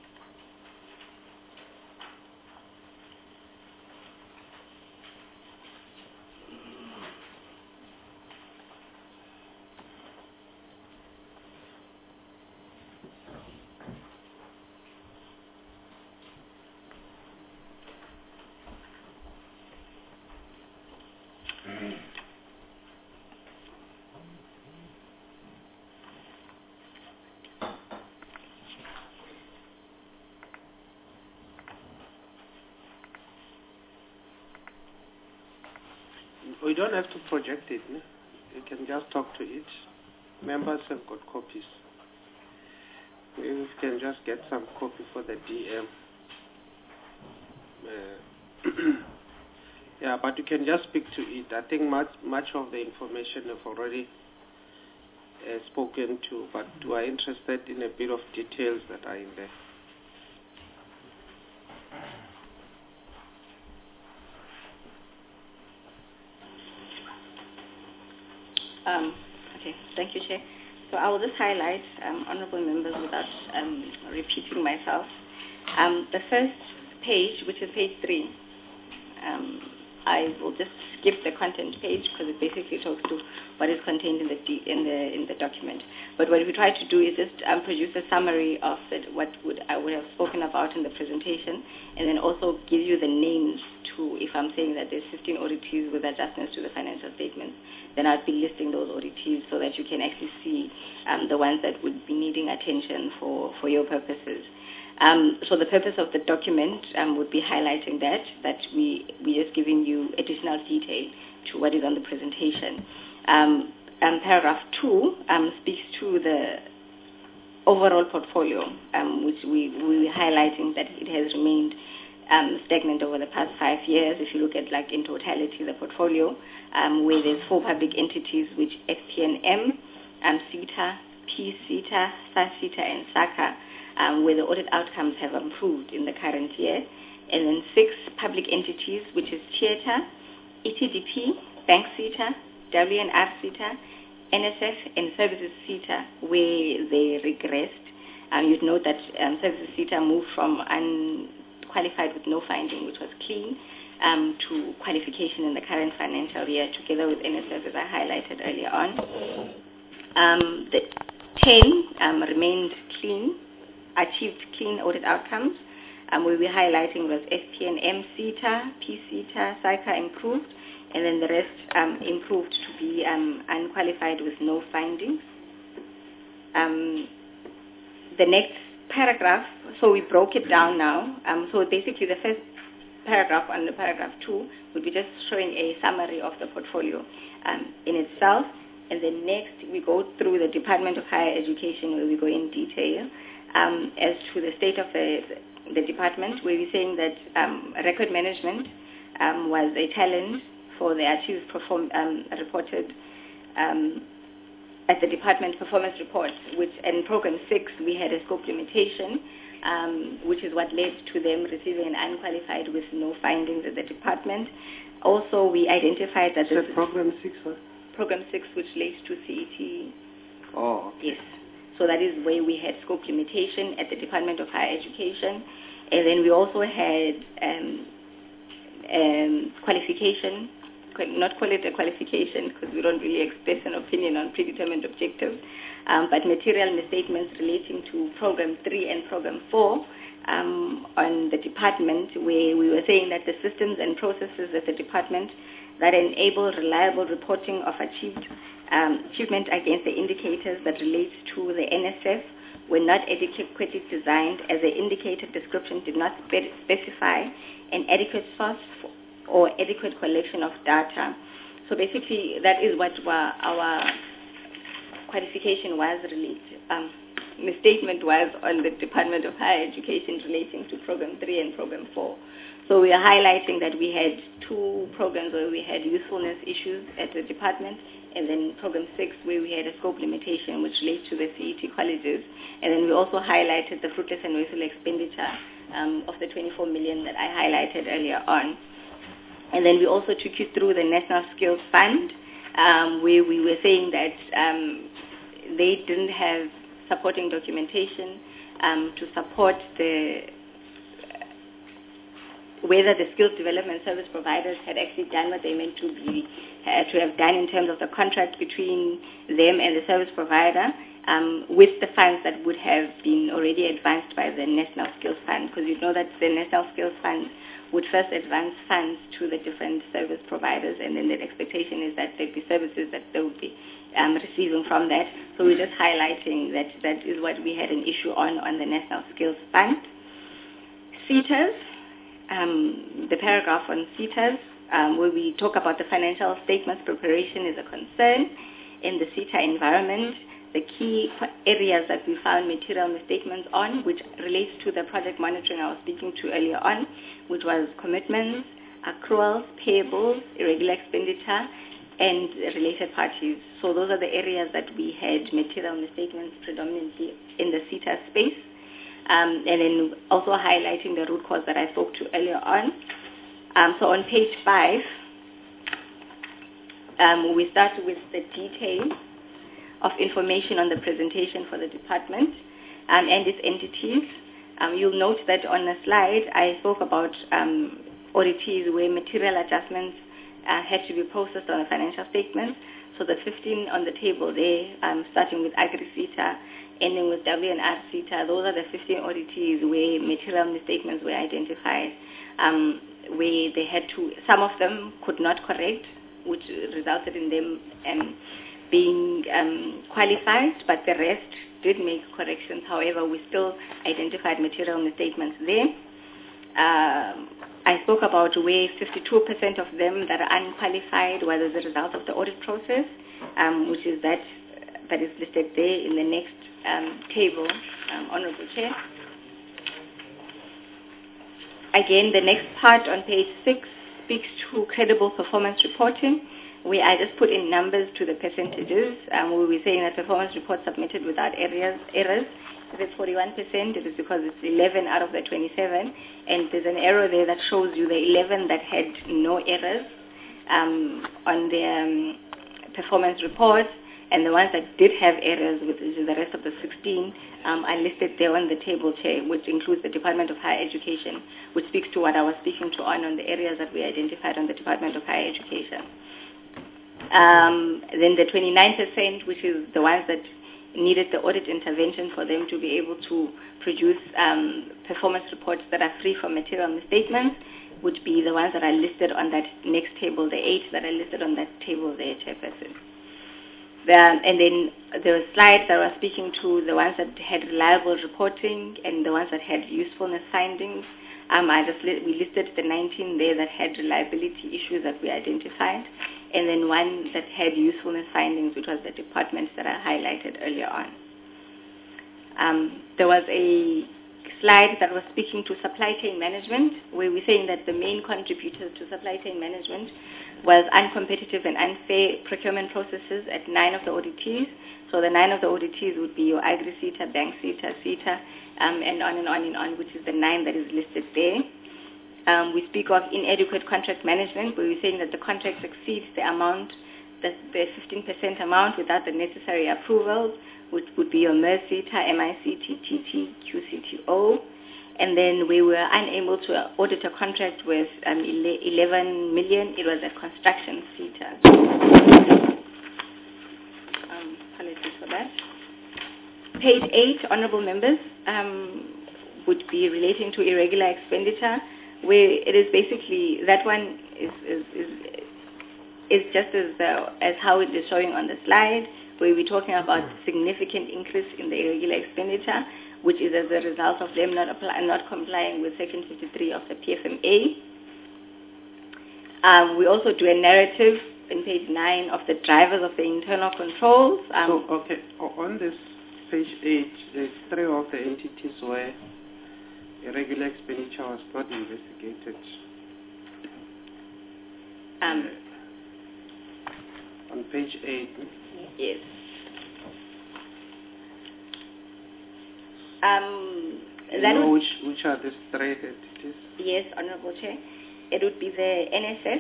We don't have to project it. No? You can just talk to it. Members have got copies. We can just get some copy for the DM. Yeah, but you can just speak to it. I think much of the information you've already spoken to, but we are interested in a bit of details that are in there. Okay, thank you, Chair. So I will just highlight, honourable members, without repeating myself. The first page, which is page 3, I will just skip the content page because it basically talks to what is contained in the document. But what we try to do is just produce a summary of what I would have spoken about in the presentation, and then also give you the names to, if I'm saying that there's 15 auditees with adjustments to the financial statements, then I'd be listing those auditees so that you can actually see the ones that would be needing attention for your purposes. So the purpose of the document would be highlighting that we're just giving you additional detail to what is on the presentation. Paragraph 2 speaks to the overall portfolio, which we're highlighting that it has remained stagnant over the past 5 years. If you look at, like, in totality, the portfolio, where there's 4 public entities, which FPNM, CETA, PCETA, SACETA, and SACA, where the audit outcomes have improved in the current year. And then 6 public entities, which is TIETA, ETDP, Bank CETA, WNR CETA, NSF, and Services CETA, where they regressed. You'd note that Services CETA moved from unqualified with no finding, which was clean, to qualification in the current financial year, together with NSF, as I highlighted earlier on. The 10 remained clean, achieved clean audit outcomes. We'll be highlighting was FPNM, CETA, PCETA, SACA improved, and then the rest improved to be unqualified with no findings. The next paragraph, so we broke it down now. So basically the first paragraph on the paragraph 2 would be just showing a summary of the portfolio in itself. And then next we go through the Department of Higher Education, where we go in detail as to the state of the department, where we're saying that record management was a challenge for the achieved reported at the department performance report, which in program 6 we had a scope limitation, which is what led to them receiving an unqualified with no findings at the department. Also, we identified that program 6, what? Program 6, which relates to CET. Oh, okay. Yes. So that is where we had scope limitation at the Department of Higher Education. And then we also had qualification, not call it a qualification because we don't really express an opinion on predetermined objectives, but material misstatements relating to Program 3 and Program 4 on the department, where we were saying that the systems and processes at the department that enable reliable reporting of achievement against the indicators that relates to the NSF were not adequately designed, as the indicator description did not specify an adequate source or adequate collection of data. So basically, that is what our qualification was misstatement was on the Department of Higher Education relating to Program 3 and Program 4. So we are highlighting that we had 2 programs where we had usefulness issues at the department, and then Program 6 where we had a scope limitation which relates to the CET colleges. And then we also highlighted the fruitless and wasteful expenditure of the 24 million that I highlighted earlier on. And then we also took you through the National Skills Fund, where we were saying that they didn't have supporting documentation to support whether the skills development service providers had actually done what they meant to have done in terms of the contract between them and the service provider with the funds that would have been already advanced by the National Skills Fund, because you know that the National Skills Fund would first advance funds to the different service providers, and then the expectation is that there'd be services that they would be receiving from that. So we're just highlighting that is what we had an issue on the National Skills Fund. CETAs. The paragraph on CETAs, where we talk about the financial statements preparation is a concern in the SETA environment. The key areas that we found material misstatements on, which relates to the project monitoring I was speaking to earlier on, which was commitments, accruals, payables, irregular expenditure, and related parties. So those are the areas that we had material misstatements predominantly in the SETA space. And then also highlighting the root cause that I spoke to earlier on. So on page 5, we start with the detail of information on the presentation for the department and its entities. You'll note that on the slide I spoke about oddities where material adjustments had to be processed on the financial statements. So the 15 on the table there, starting with Agri-SETA, ending with W&R SETA, those are the 15 oddities where material misstatements were identified, where they had to, some of them could not correct, which resulted in them being qualified, but the rest did make corrections. However, we still identified material misstatements there. I spoke about where 52% of them that are unqualified was as a result of the audit process, which is that is listed there in the next table, Honorable Chair. Again, the next part on page 6 speaks to credible performance reporting, where I just put in numbers to the percentages. We were saying that performance reports submitted without errors. If it's 41%, it is because it's 11 out of the 27, and there's an error there that shows you the 11 that had no errors on their performance report, and the ones that did have errors, which is the rest of the 16, are listed there on the table, Chair, which includes the Department of Higher Education, which speaks to what I was speaking to on the areas that we identified on the Department of Higher Education. Then the 29%, which is the ones that needed the audit intervention for them to be able to produce performance reports that are free from material misstatements, would be the ones that are listed on that next table, the 8 that are listed on that table there, Chairperson. And then the slides that I was speaking to, the ones that had reliable reporting and the ones that had usefulness findings, we listed the 19 there that had reliability issues that we identified, and then one that had usefulness findings, which was the departments that I highlighted earlier on. There was a slide that was speaking to supply chain management, where we're saying that the main contributors to supply chain management was uncompetitive and unfair procurement processes at 9 of the ODTs. So the 9 of the ODTs would be your Agri-SETA, Bank SETA, SETA, and on and on and on, which is the 9 that is listed there. We speak of inadequate contract management, where we're saying that the contract exceeds the amount, the 15% amount without the necessary approvals, which would be your MERS-SETA, MICT, TT, QCTO. And then we were unable to audit a contract with 11 million. It was a construction SETA. Apologies for that. Page 8, honorable members, would be relating to irregular expenditure, where it is basically, that one is just as how it is showing on the slide, where we're talking about significant increase in the irregular expenditure, which is as a result of them not complying with Section 53 of the PFMA. We also do a narrative in page 9 of the drivers of the internal controls. Okay, on this page 8, there's 3 of the entities where irregular expenditure was not investigated. On page 8. Yes. Which are the 3 entities? Yes, Honorable Chair. It would be the NSF,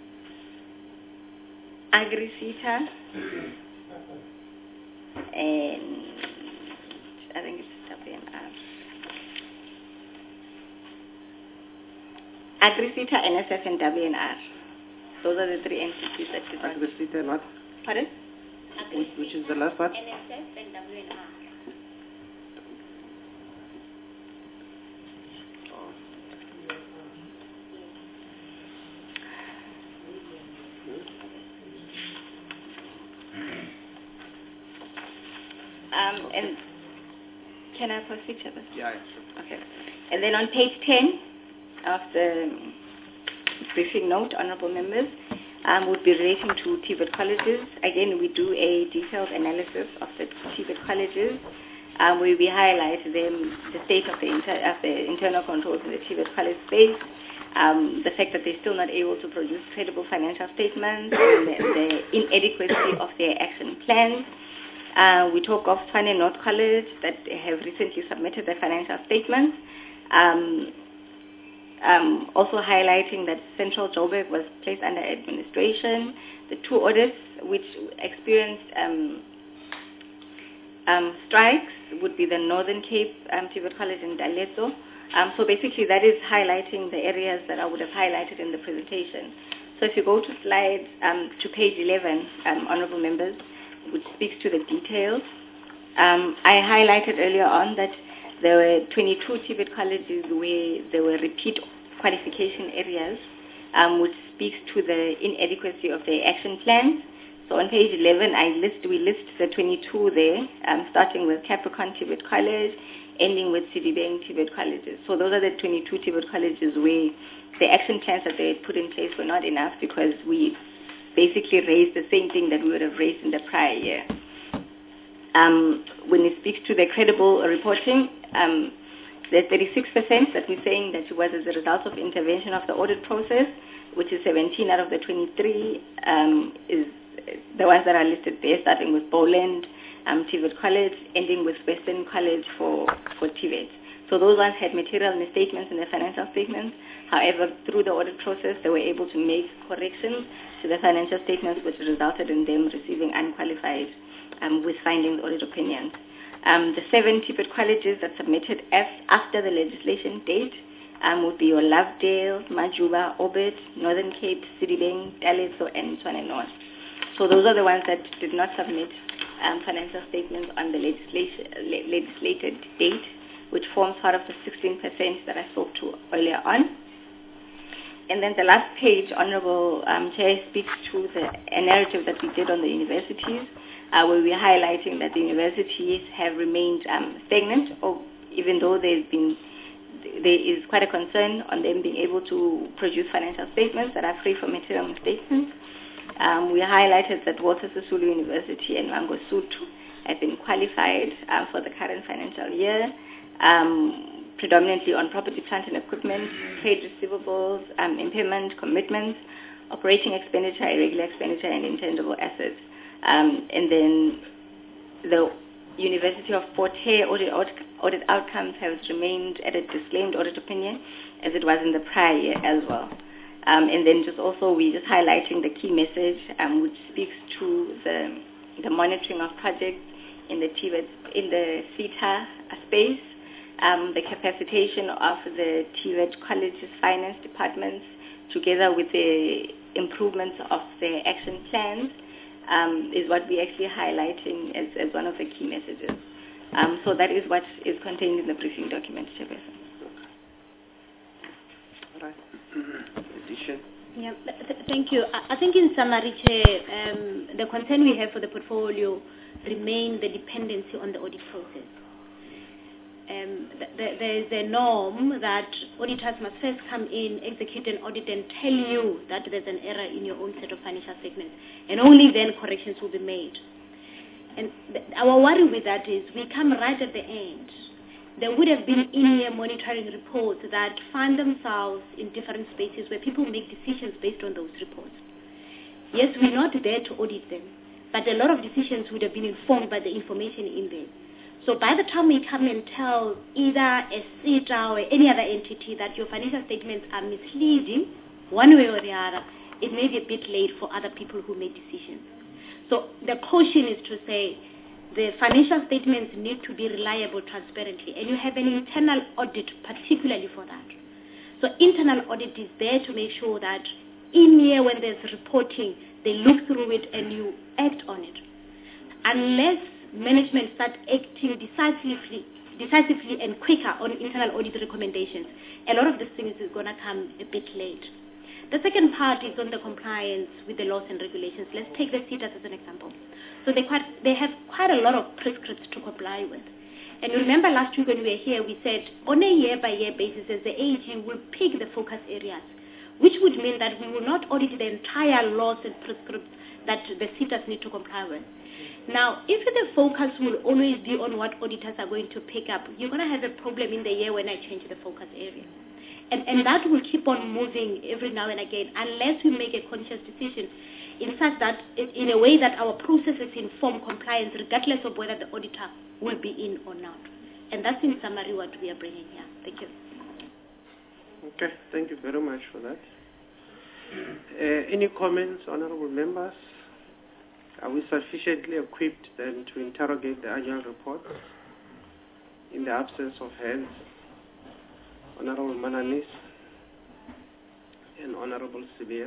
Agri-SETA, and I think it's WNR. Agri-SETA, NSF, and WNR. Those are the 3 entities that you got. Agri-SETA and what? Pardon? Which is the last one? NSF and WNR. And can I proceed, Chairperson? Yeah, sure. Okay. And then on page 10 of the briefing note, honorable members, would be relating to TVET colleges. Again, we do a detailed analysis of the TVET colleges, where we highlight the state of the internal controls in the TVET college space, the fact that they're still not able to produce credible financial statements, and the inadequacy of their action plans. We talk of Tshwane North College that have recently submitted their financial statements. Also highlighting that Central Joburg was placed under administration. The two audits which experienced strikes would be the Northern Cape TVET College and Daleto. So basically that is highlighting the areas that I would have highlighted in the presentation. So if you go to slide to page 11, honorable members, which speaks to the details, I highlighted earlier on that there were 22 TVET colleges where there were repeat qualification areas, which speaks to the inadequacy of their action plans. So on page 11, we list the 22 there, starting with Capricorn TVET College, ending with Citibank TVET colleges. So those are the 22 TVET colleges where the action plans that they had put in place were not enough, because we basically raised the same thing that we would have raised in the prior year. When it speaks to the credible reporting, the 36% that we're saying that was as a result of intervention of the audit process, which is 17 out of the 23, is the ones that are listed there, starting with Bowland TVET College, ending with Western College for TVET. So those ones had material misstatements in their financial statements. However, through the audit process, they were able to make corrections to the financial statements, which resulted in them receiving unqualified with findings audit opinions. The 7 TVET colleges that submitted after the legislation date would be your Lovedale, Majuba, Orbit, Northern Cape, Citibank, Daleto, and Tshwane North. So those are the ones that did not submit financial statements on the legislated date, which forms part of the 16% that I spoke to earlier on. And then the last page, Honorable Chair, speaks to a narrative that we did on the universities, where we're highlighting that the universities have remained stagnant, or even though there is quite a concern on them being able to produce financial statements that are free from material misstatements. We highlighted that Walter Sisulu University and Mangosuthu have been qualified for the current financial year, predominantly on property, plant and equipment, trade receivables, impairment commitments, operating expenditure, irregular expenditure, and intangible assets. And then the University of Port Hare audit outcomes has remained at a disclaimed audit opinion, as it was in the prior year as well. And then we're just highlighting the key message, which speaks to the monitoring of projects in the TVET, in the CETA space, the capacitation of the TVET colleges finance departments, together with the improvements of their action plans, is what we're actually highlighting as one of the key messages. So that is what is contained in the briefing document, Chairperson. All right. Addition? Yeah, thank you. I think in summary, Chair, the concern we have for the portfolio remain the dependency on the audit process. There is a norm that auditors must first come in, execute an audit, and tell you that there's an error in your own set of financial statements, and only then corrections will be made. And our worry with that is we come right at the end. There would have been in-year monitoring reports that find themselves in different spaces where people make decisions based on those reports. Yes, we're not there to audit them, but a lot of decisions would have been informed by the information in there. So by the time we come and tell either a CETA or any other entity that your financial statements are misleading, one way or the other, it may be a bit late for other people who make decisions. So the caution is to say the financial statements need to be reliable transparently, and you have an internal audit particularly for that. So internal audit is there to make sure that in year when there's reporting, they look through it and you act on it. Unless management start acting decisively and quicker on internal audit recommendations, a lot of these things is going to come a bit late. The second part is on the compliance with the laws and regulations. Let's take the CETAs as an example. So they have quite a lot of prescripts to comply with. And you remember last week when we were here, we said on a year-by-year basis, as the AG will pick the focus areas which would mean that we will not audit the entire laws and prescripts that the SETAs need to comply with. Now, if the focus will always be on what auditors are going to pick up, you're going to have a problem in the year when I change the focus area. And that will keep on moving every now and again unless we make a conscious decision in such that, in a way that our processes inform compliance regardless of whether the auditor will be in or not. And that's in summary what we are bringing here. Thank you. Okay, thank you very much for that. Any comments, honorable members? Are we sufficiently equipped then to interrogate the annual report in the absence of hands? Honorable Mananis and Honorable Sibia.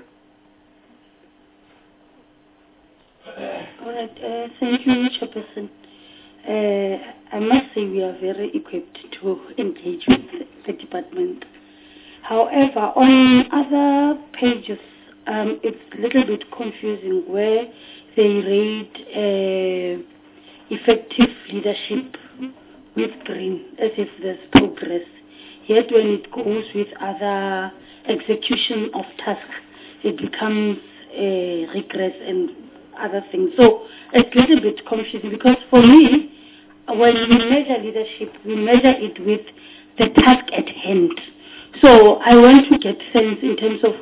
All right, thank you, Chairperson. I must say we are very equipped to engage with the department. However, on other pages, it's a little bit confusing where they read effective leadership with green, as if there's progress. Yet when it goes with other execution of tasks, it becomes regress and other things. So it's a little bit confusing because for me, when we measure leadership, we measure it with the task at hand. So I want to get sense in terms of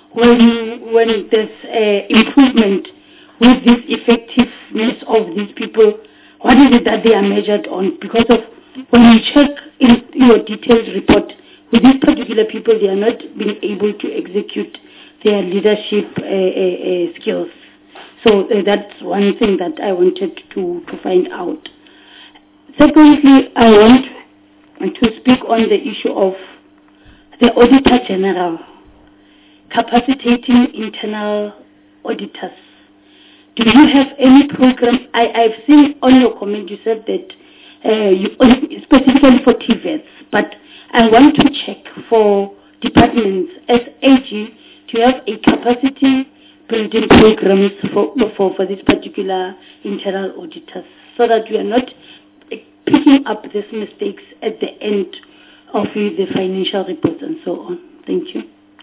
when there's improvement with this effectiveness of these people, what is it that they are measured on? Because of when you check in your detailed report, with these particular people, they are not being able to execute their leadership skills. So that's one thing that I wanted to find out. Secondly, I want to speak on the issue of the Auditor General capacitating internal auditors. Do you have any program? I've seen on your comment you said that specifically for TVETs, but I want to check for departments as AG to have a capacity building programs for this particular internal auditors, so that we are not picking up these mistakes at the end of the financial reports and so on. Thank you.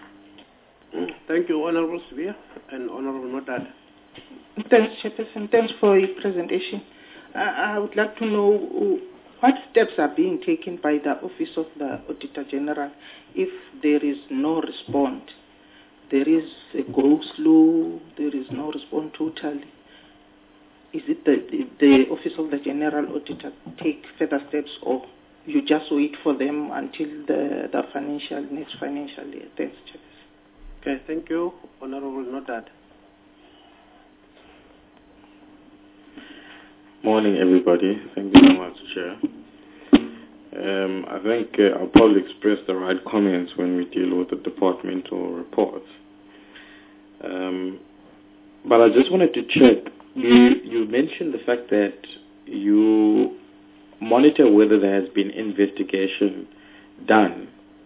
Thank you, Honorable Sibia and Honorable Nodad. Thanks, Chairperson. Thanks for your presentation. I would like to know what steps are being taken by the Office of the Auditor General if there is no response. There is a go slow, there is no response totally. Is it the Office of the General Auditor take further steps, or you just wait for them until the next financial year? Thanks, Chairperson. Okay, thank you, Honorable Nodad. Morning, everybody. Thank you very much, Chair. I think I'll probably express the right comments when we deal with the departmental reports. But I just wanted to check. You mentioned the fact that you monitor whether there has been investigation done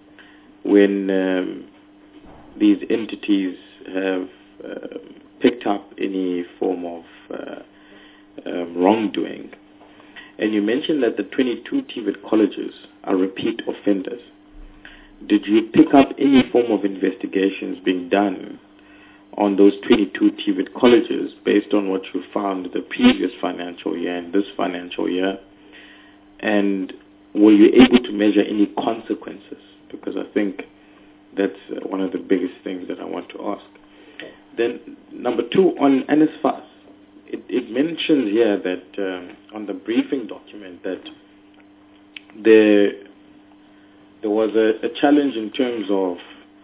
when these entities have picked up any form of wrongdoing. And you mentioned that the 22 TVET colleges are repeat offenders. Did you pick up any form of investigations being done on those 22 TVET colleges based on what you found the previous financial year and this financial year? And were you able to measure any consequences? Because I think that's one of the biggest things that I want to ask. Then, number two, on NSFAS. It mentions here that on the briefing document that there was a challenge in terms of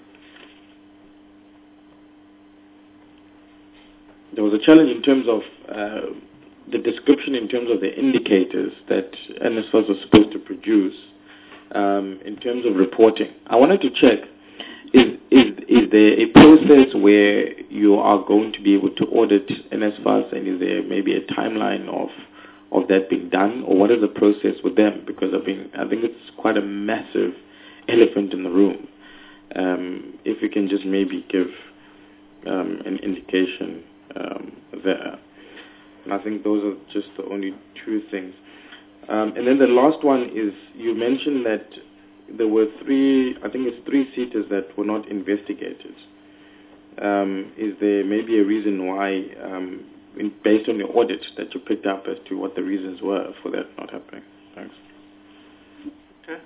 the description in terms of the indicators that NSFAS was supposed to produce in terms of reporting. I wanted to check, is there a process where you are going to be able to audit NSFAS, and is there maybe a timeline of that being done, or what is the process with them? Because I think it's quite a massive elephant in the room. If you can just maybe give an indication there. And I think those are just the only two things. And then the last one is, you mentioned that there were three seaters that were not investigated. Is there maybe a reason why, based on your audit, that you picked up as to what the reasons were for that not happening? Thanks. Okay.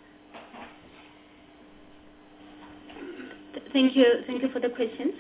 Thank you for the questions.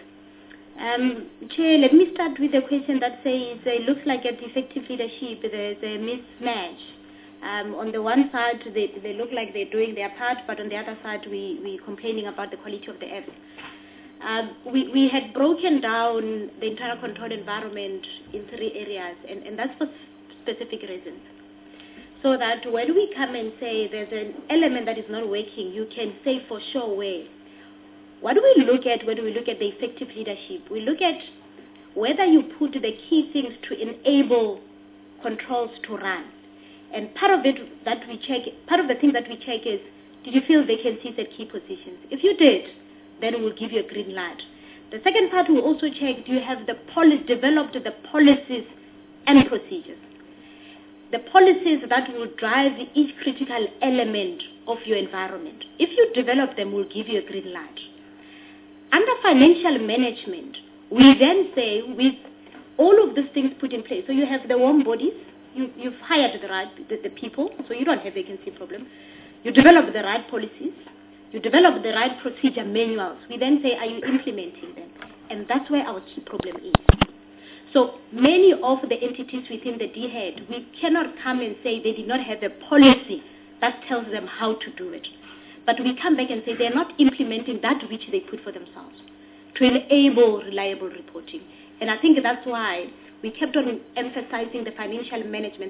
Chair, let me start with a question that says it looks like at effective leadership there's a mismatch. On the one side, they look like they're doing their part, but on the other side, we're complaining about the quality of the apps. We had broken down the internal control environment in 3 areas, and that's for specific reasons. So that when we come and say there's an element that is not working, you can say for sure where. What do we look at when we look at the effective leadership? We look at whether you put the key things to enable controls to run. And part of the things that we check is, did you fill vacancies at key positions? If you did, then we'll give you a green light. The second part we'll also check, do you have developed the policies and procedures? The policies that will drive each critical element of your environment. If you develop them, we'll give you a green light. Under financial management, we then say with all of these things put in place, so you have the warm bodies, you've hired the people, so you don't have vacancy problem. You develop the right policies, you develop the right procedure manuals. We then say, are you implementing them? And that's where our key problem is. So many of the entities within the DHEAD, we cannot come and say they did not have a policy that tells them how to do it. But we come back and say they're not implementing that which they put for themselves to enable reliable reporting. And I think that's why we kept on emphasizing the financial management.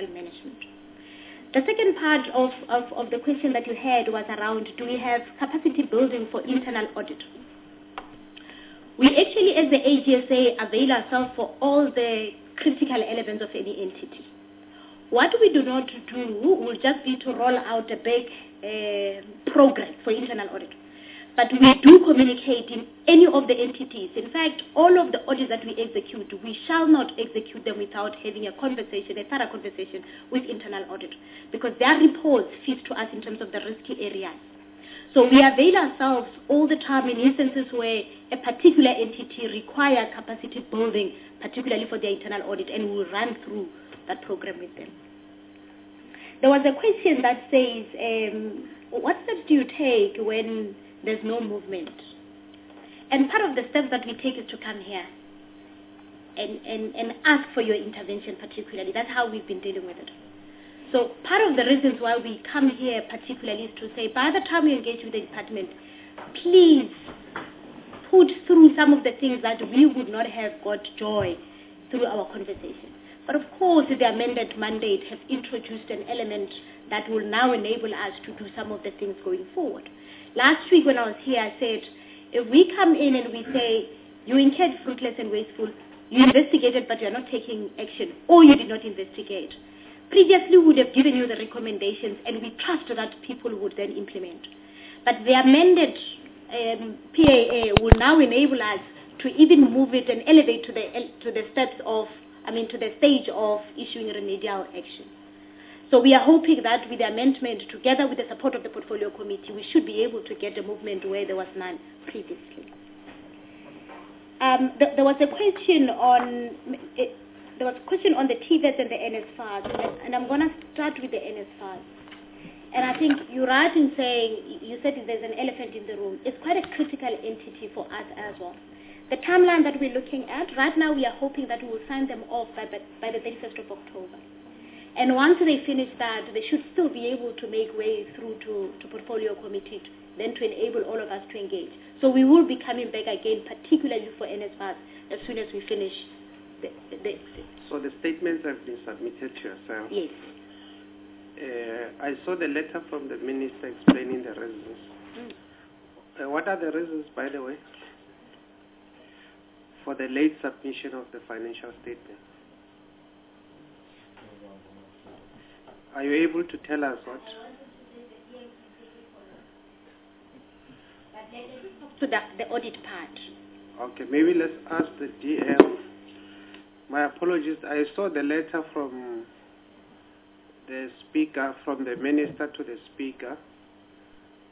The second part of the question that you had was around, do we have capacity building for internal audit? We actually, as the AGSA, avail ourselves for all the critical elements of any entity. What we do not do will just be to roll out a big program for internal audit. But we do communicate in any of the entities. In fact, all of the audits that we execute, we shall not execute them without having a thorough conversation with internal audit, because their reports feed to us in terms of the risky areas. So we avail ourselves all the time in instances where a particular entity requires capacity building, particularly for their internal audit, and we'll run through that program with them. There was a question that says, what steps do you take when there's no movement? And part of the steps that we take is to come here and ask for your intervention particularly. That's how we've been dealing with it. So part of the reasons why we come here particularly is to say, by the time we engage with the department, please put through some of the things that we would not have got joy through our conversation. But of course, the amended mandate has introduced an element that will now enable us to do some of the things going forward. Last week when I was here, I said, if we come in and we say, you incurred fruitless and wasteful, you investigated but you're not taking action, or you did not investigate. Previously, we would have given you the recommendations, and we trust that people would then implement. But the amended PAA will now enable us to even move it and elevate to the stage of issuing remedial action. So we are hoping that with the amendment, together with the support of the portfolio committee, we should be able to get a movement where there was none previously. There was a question on the TVET and the NSFAS, and I'm going to start with the NSFAS. And I think you're right in saying, you said there's an elephant in the room. It's quite a critical entity for us as well. The timeline that we're looking at, right now we are hoping that we will sign them off by the 31st of October. And once they finish that, they should still be able to make way through to portfolio committee, then to enable all of us to engage. So we will be coming back again, particularly for NSFAS, as soon as we finish So the statements have been submitted to yourself? Yes. I saw the letter from the minister explaining the reasons. What are the reasons, by the way, for the late submission of the financial statement? Are you able to tell us what? To the audit part. Okay, maybe let's ask the DM. My apologies. I saw the letter from the speaker, from the minister to the speaker,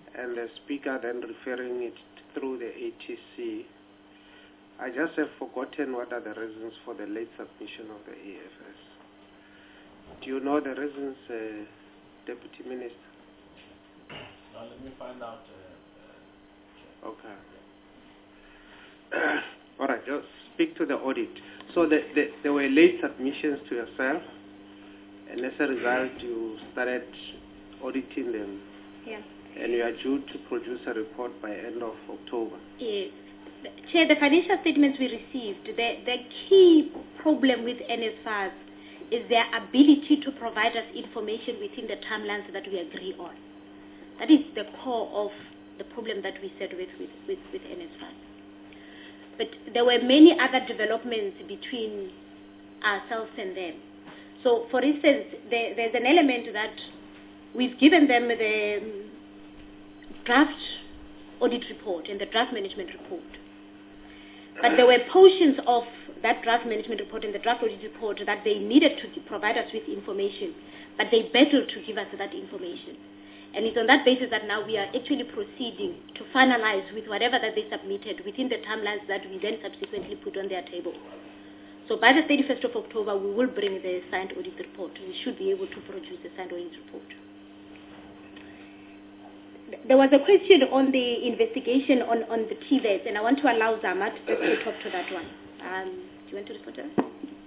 and the speaker then referring it through the ATC. I just have forgotten what are the reasons for the late submission of the AFS. Do you know the reasons, Deputy Minister? Now let me find out. Okay. All right, just speak to the audit. So there were late submissions to yourself, and as a result, you started auditing them. Yeah. And you are due to produce a report by end of October. Yes. Chair, the financial statements we received, the key problem with NSFAS is their ability to provide us information within the timelines that we agree on. That is the core of the problem that we said with NSFAS. But there were many other developments between ourselves and them. So, for instance, there's an element that we've given them the draft audit report and the draft management report. But there were portions of that draft management report and the draft audit report that they needed to provide us with information, but they battled to give us that information. And it's on that basis that now we are actually proceeding to finalize with whatever that they submitted within the timelines that we then subsequently put on their table. So by the 31st of October, we will bring the signed audit report. We should be able to produce the signed audit report. There was a question on the investigation on the TVETs, and I want to allow Zamat to talk to that one. Do you want to respond to that?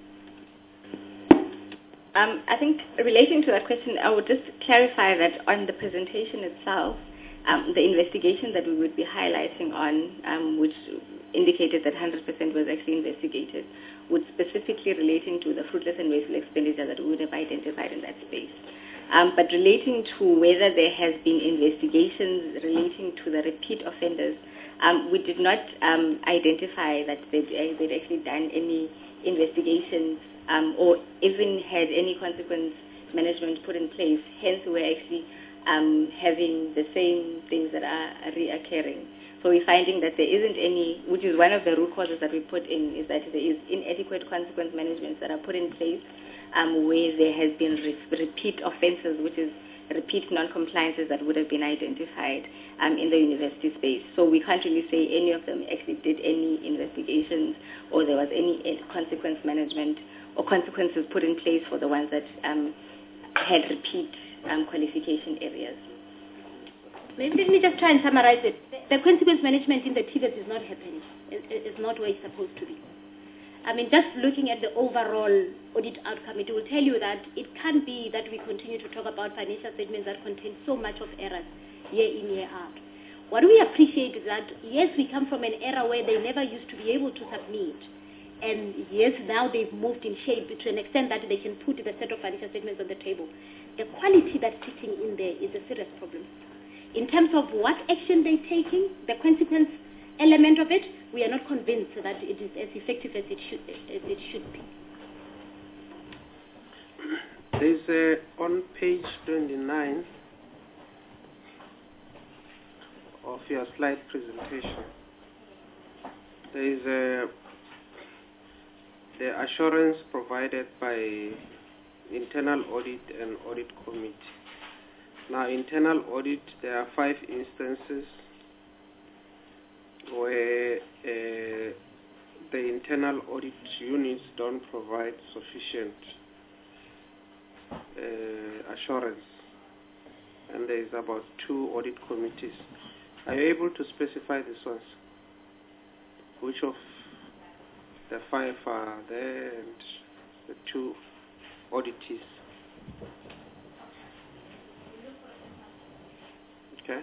I think relating to that question, I would just clarify that on the presentation itself, the investigation that we would be highlighting on, which indicated that 100% was actually investigated, would specifically relating to the fruitless and wasteful expenditure that we would have identified in that space. But relating to whether there has been investigations relating to the repeat offenders, we did not identify that they'd actually done any investigations or even had any consequence management put in place. Hence, we're actually having the same things that are reoccurring. So we're finding that there isn't any, which is one of the root causes that we put in, is that there is inadequate consequence management that are put in place where there has been repeat offenses, which is repeat non-compliances that would have been identified in the university space. So we can't really say any of them actually did any investigations or there was any consequence management or consequences put in place for the ones that had repeat qualification areas. Let me just try and summarize it. The consequence management in the TVET is not happening. It's not where it's supposed to be. I mean, just looking at the overall audit outcome, it will tell you that it can't be that we continue to talk about financial statements that contain so much of errors year in, year out. What we appreciate is that, yes, we come from an era where they never used to be able to submit. And yes, now they've moved in shape to an extent that they can put the set of financial statements on the table. The quality that's sitting in there is a serious problem. In terms of what action they're taking, the consequence element of it, we are not convinced that it is as effective as it should be. There's on page 29 of your slide presentation, there is the assurance provided by internal audit and audit committee. Now, internal audit, there are 5 instances where the internal audit units don't provide sufficient assurance, and there is about 2 audit committees. Are you able to specify these ones? Which of the 5 are there and the 2 auditees? Okay.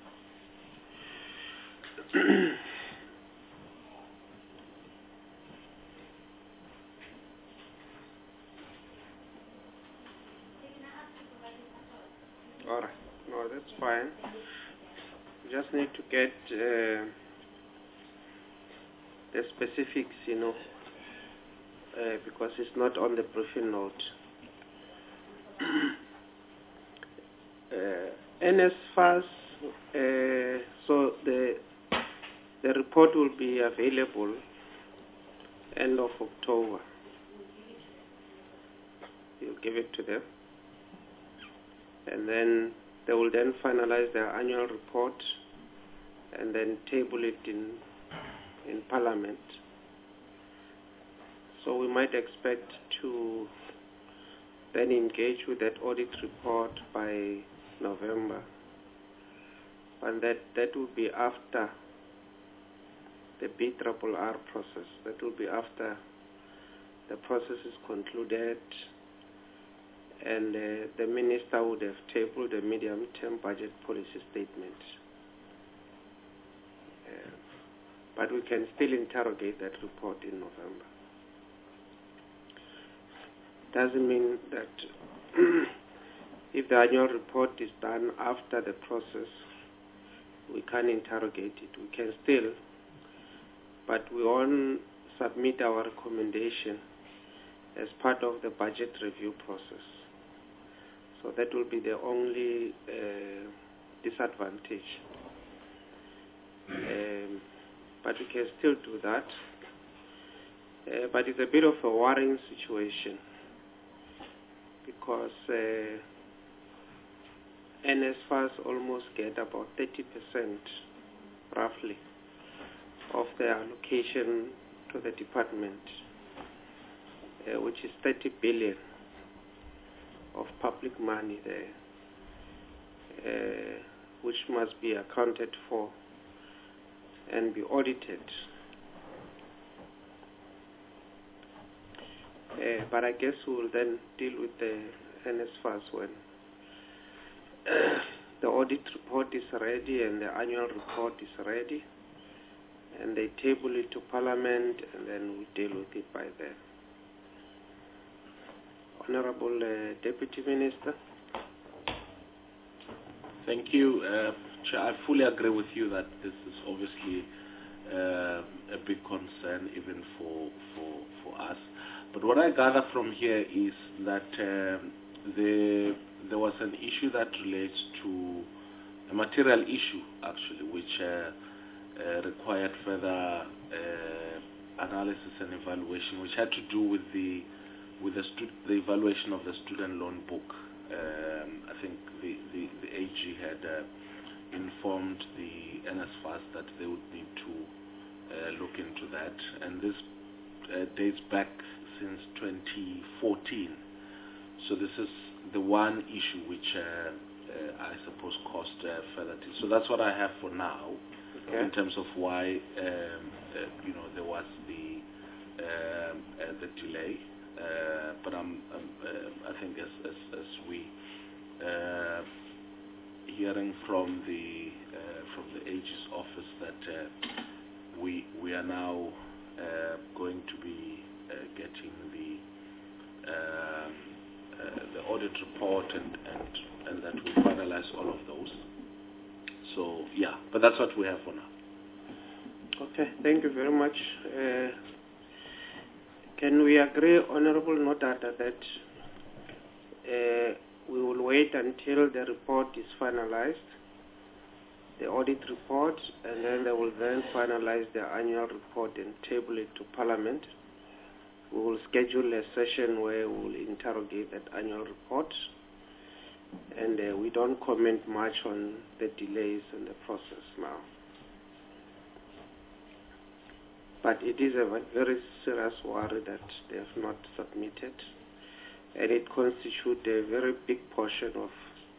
All right. No, that's fine. We just need to get the specifics, because it's not on the briefing note. NSFAS, so the report will be available end of October. You'll give it to them. And then They will then finalize their annual report and then table it in Parliament. So we might expect to then engage with that audit report by November. And that will be after the BRRR process. That will be after the process is concluded and the minister would have tabled a medium-term budget policy statement. But we can still interrogate that report in November. Doesn't mean that if the annual report is done after the process, we can't interrogate it. We can still, but we won't submit our recommendation as part of the budget review process. So that will be the only disadvantage. But we can still do that. But it's a bit of a worrying situation because NSFAS almost get about 30% roughly of their allocation to the department, which is 30 billion of public money there, which must be accounted for and be audited. But I guess we will then deal with the NSFAS when the audit report is ready and the annual report is ready, and they table it to Parliament, and then we deal with it by then. Honorable Deputy Minister. Thank you. Chair, I fully agree with you that this is obviously a big concern even for us. But what I gather from here is that there was an issue that relates to a material issue, actually, which required further analysis and evaluation, which had to do with the evaluation of the student loan book. I think the AG had informed the NSFAS that they would need to look into that, and this dates back since 2014. So this is the one issue which I suppose caused further delay. So that's what I have for now, okay, in terms of why there was the delay. But I think as we hearing from the AG's office that we are now going to be getting the audit report and that we finalize all of those. So yeah, but that's what we have for now. Okay, thank you very much. Can we agree, Honorable Nodata, that we will wait until the report is finalized, the audit report, and then they will then finalize the annual report and table it to Parliament? We will schedule a session where we will interrogate that annual report, and we don't comment much on the delays in the process now. But it is a very serious worry that they have not submitted, and it constitutes a very big portion of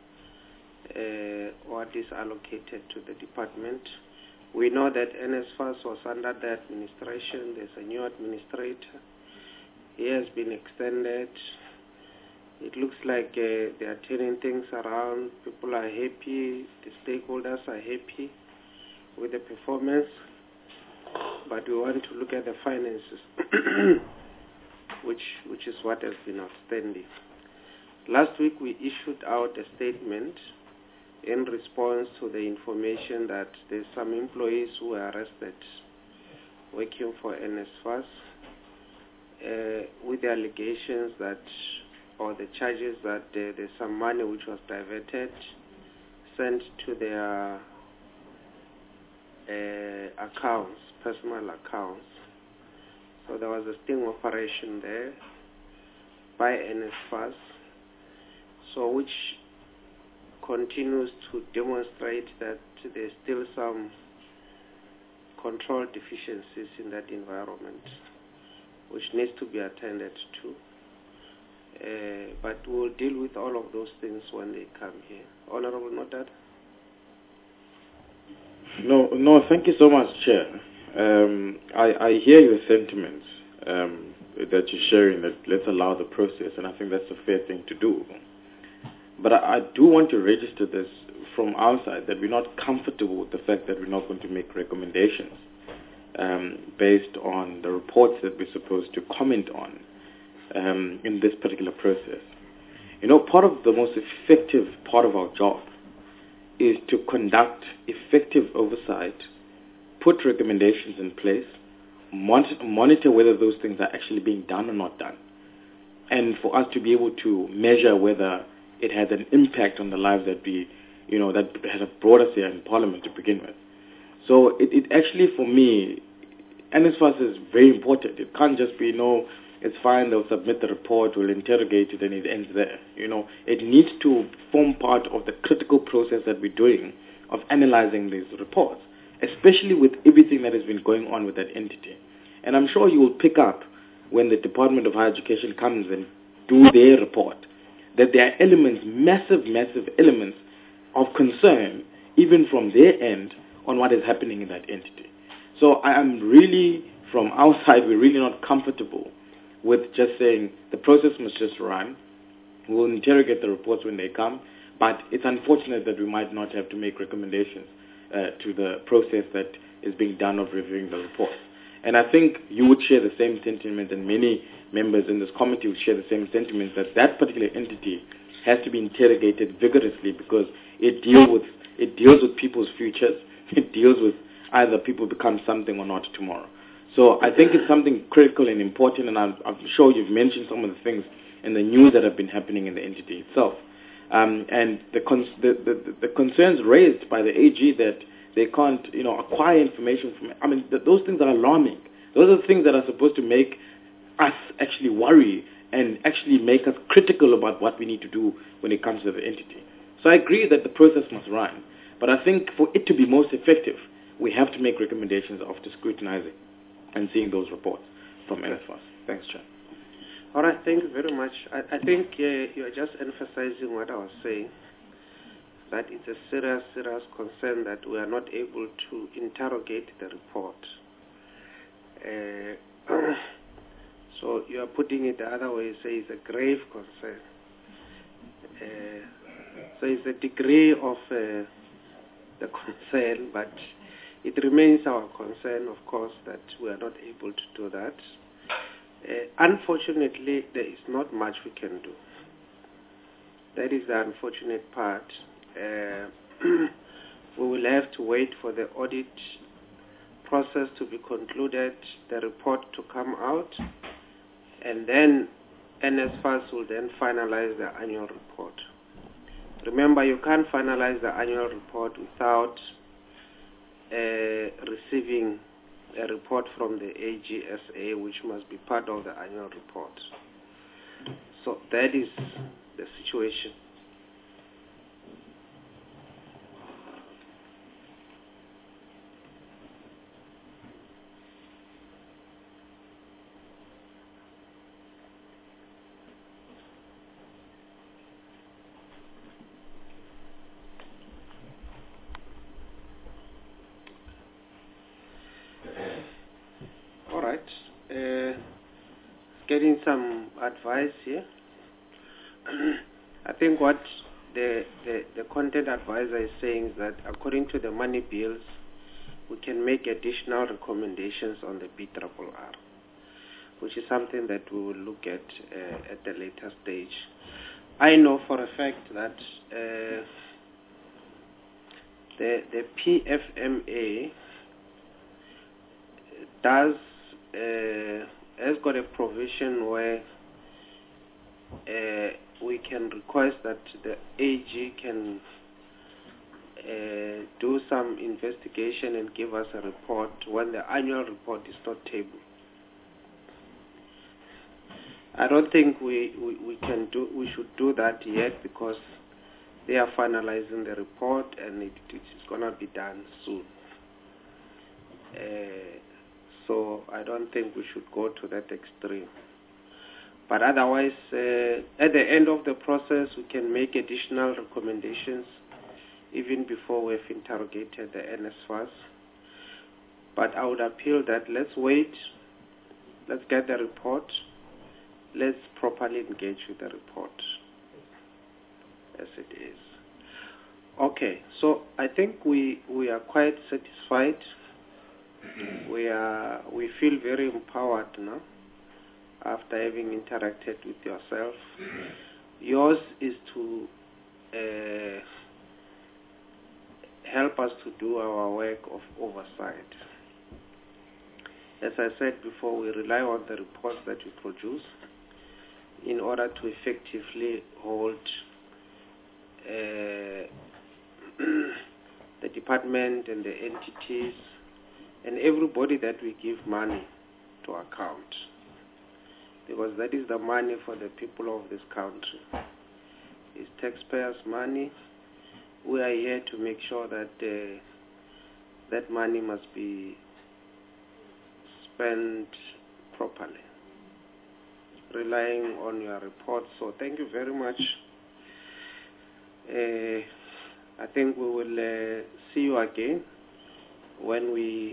what is allocated to the department. We know that NSFAS was under the administration. There's a new administrator. He has been extended. It looks like they are turning things around. People are happy. The stakeholders are happy with the performance. But we want to look at the finances, which is what has been outstanding. Last week we issued out a statement in response to the information that there's some employees who were arrested working for NSFAS with the allegations that, or the charges that there's some money which was diverted, sent to their accounts, personal accounts. So there was a sting operation there by NSFAS, so which continues to demonstrate that there's still some control deficiencies in that environment, which needs to be attended to. But we'll deal with all of those things when they come here. Honorable Notad? No, thank you so much, Chair. I hear your sentiments that you're sharing, that let's allow the process, and I think that's a fair thing to do. But I do want to register this from our side, that we're not comfortable with the fact that we're not going to make recommendations based on the reports that we're supposed to comment on in this particular process. You know, part of the most effective part of our job is to conduct effective oversight, put recommendations in place, monitor whether those things are actually being done or not done, and for us to be able to measure whether it has an impact on the lives that has brought us here in Parliament to begin with. So it actually, for me, NSFAS is very important. It can't just be, it's fine, they'll submit the report, we'll interrogate it, and it ends there. It needs to form part of the critical process that we're doing of analyzing these reports, especially with everything that has been going on with that entity. And I'm sure you will pick up when the Department of Higher Education comes and do their report, that there are elements, massive elements of concern, even from their end, on what is happening in that entity. So I am really, from our side, we're really not comfortable with just saying the process must just run. We'll interrogate the reports when they come, but it's unfortunate that we might not have to make recommendations to the process that is being done of reviewing the reports. And I think you would share the same sentiment, and many members in this committee would share the same sentiment, that that particular entity has to be interrogated vigorously, because it deals with people's futures. It deals with either people become something or not tomorrow. So I think it's something critical and important, and I'm sure you've mentioned some of the things in the news that have been happening in the entity itself. And the concerns raised by the AG that they can't, acquire information from, those things are alarming. Those are things that are supposed to make us actually worry and actually make us critical about what we need to do when it comes to the entity. So I agree that the process must run, but I think for it to be most effective, we have to make recommendations after scrutinizing and seeing those reports from NSFAS. Thanks, Chair. All right, thank you very much. I think you are just emphasizing what I was saying, that it's a serious concern that we are not able to interrogate the report. So you are putting it the other way, say it's a grave concern. So it's a degree of the concern, but it remains our concern, of course, that we are not able to do that. Unfortunately, there is not much we can do. That is the unfortunate part. We will have to wait for the audit process to be concluded, the report to come out, and then NSFAS will then finalize the annual report. Remember, you can't finalize the annual report without receiving a report from the AGSA, which must be part of the annual report. So that is the situation. Getting some advice here. I think what the content advisor is saying is that according to the money bills, we can make additional recommendations on the BRRR, which is something that we will look at the later stage. I know for a fact that the PFMA has got a provision where we can request that the AG can do some investigation and give us a report when the annual report is not tabled. I don't think we should do that yet, because They are finalizing the report, and it is going to be done soon. So I don't think we should go to that extreme. But otherwise, at the end of the process, we can make additional recommendations even before we've interrogated the NSFAS. But I would appeal that let's wait, let's get the report, let's properly engage with the report as it is. Okay, so I think we are quite satisfied. We feel very empowered now after having interacted with yourself. Yours is to help us to do our work of oversight. As I said before, we rely on the reports that you produce in order to effectively hold the department and the entities and everybody that we give money to account. Because that is the money for the people of this country. It's taxpayers' money. We are here to make sure that that money must be spent properly, relying on your report. So thank you very much. I think we will see you again when we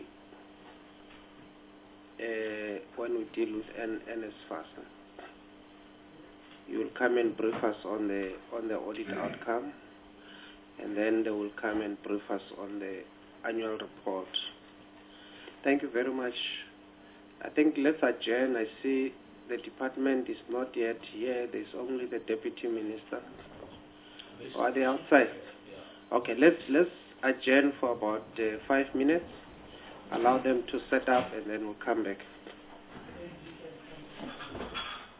deal with NSFAS. You will come and brief us on the audit outcome, and then they will come and brief us on the annual report. Thank you very much. I think let's adjourn. I see the department is not yet here. There's only the deputy minister. Or are they outside? Okay, let's adjourn for about 5 minutes. Allow them to set up, and then we'll come back.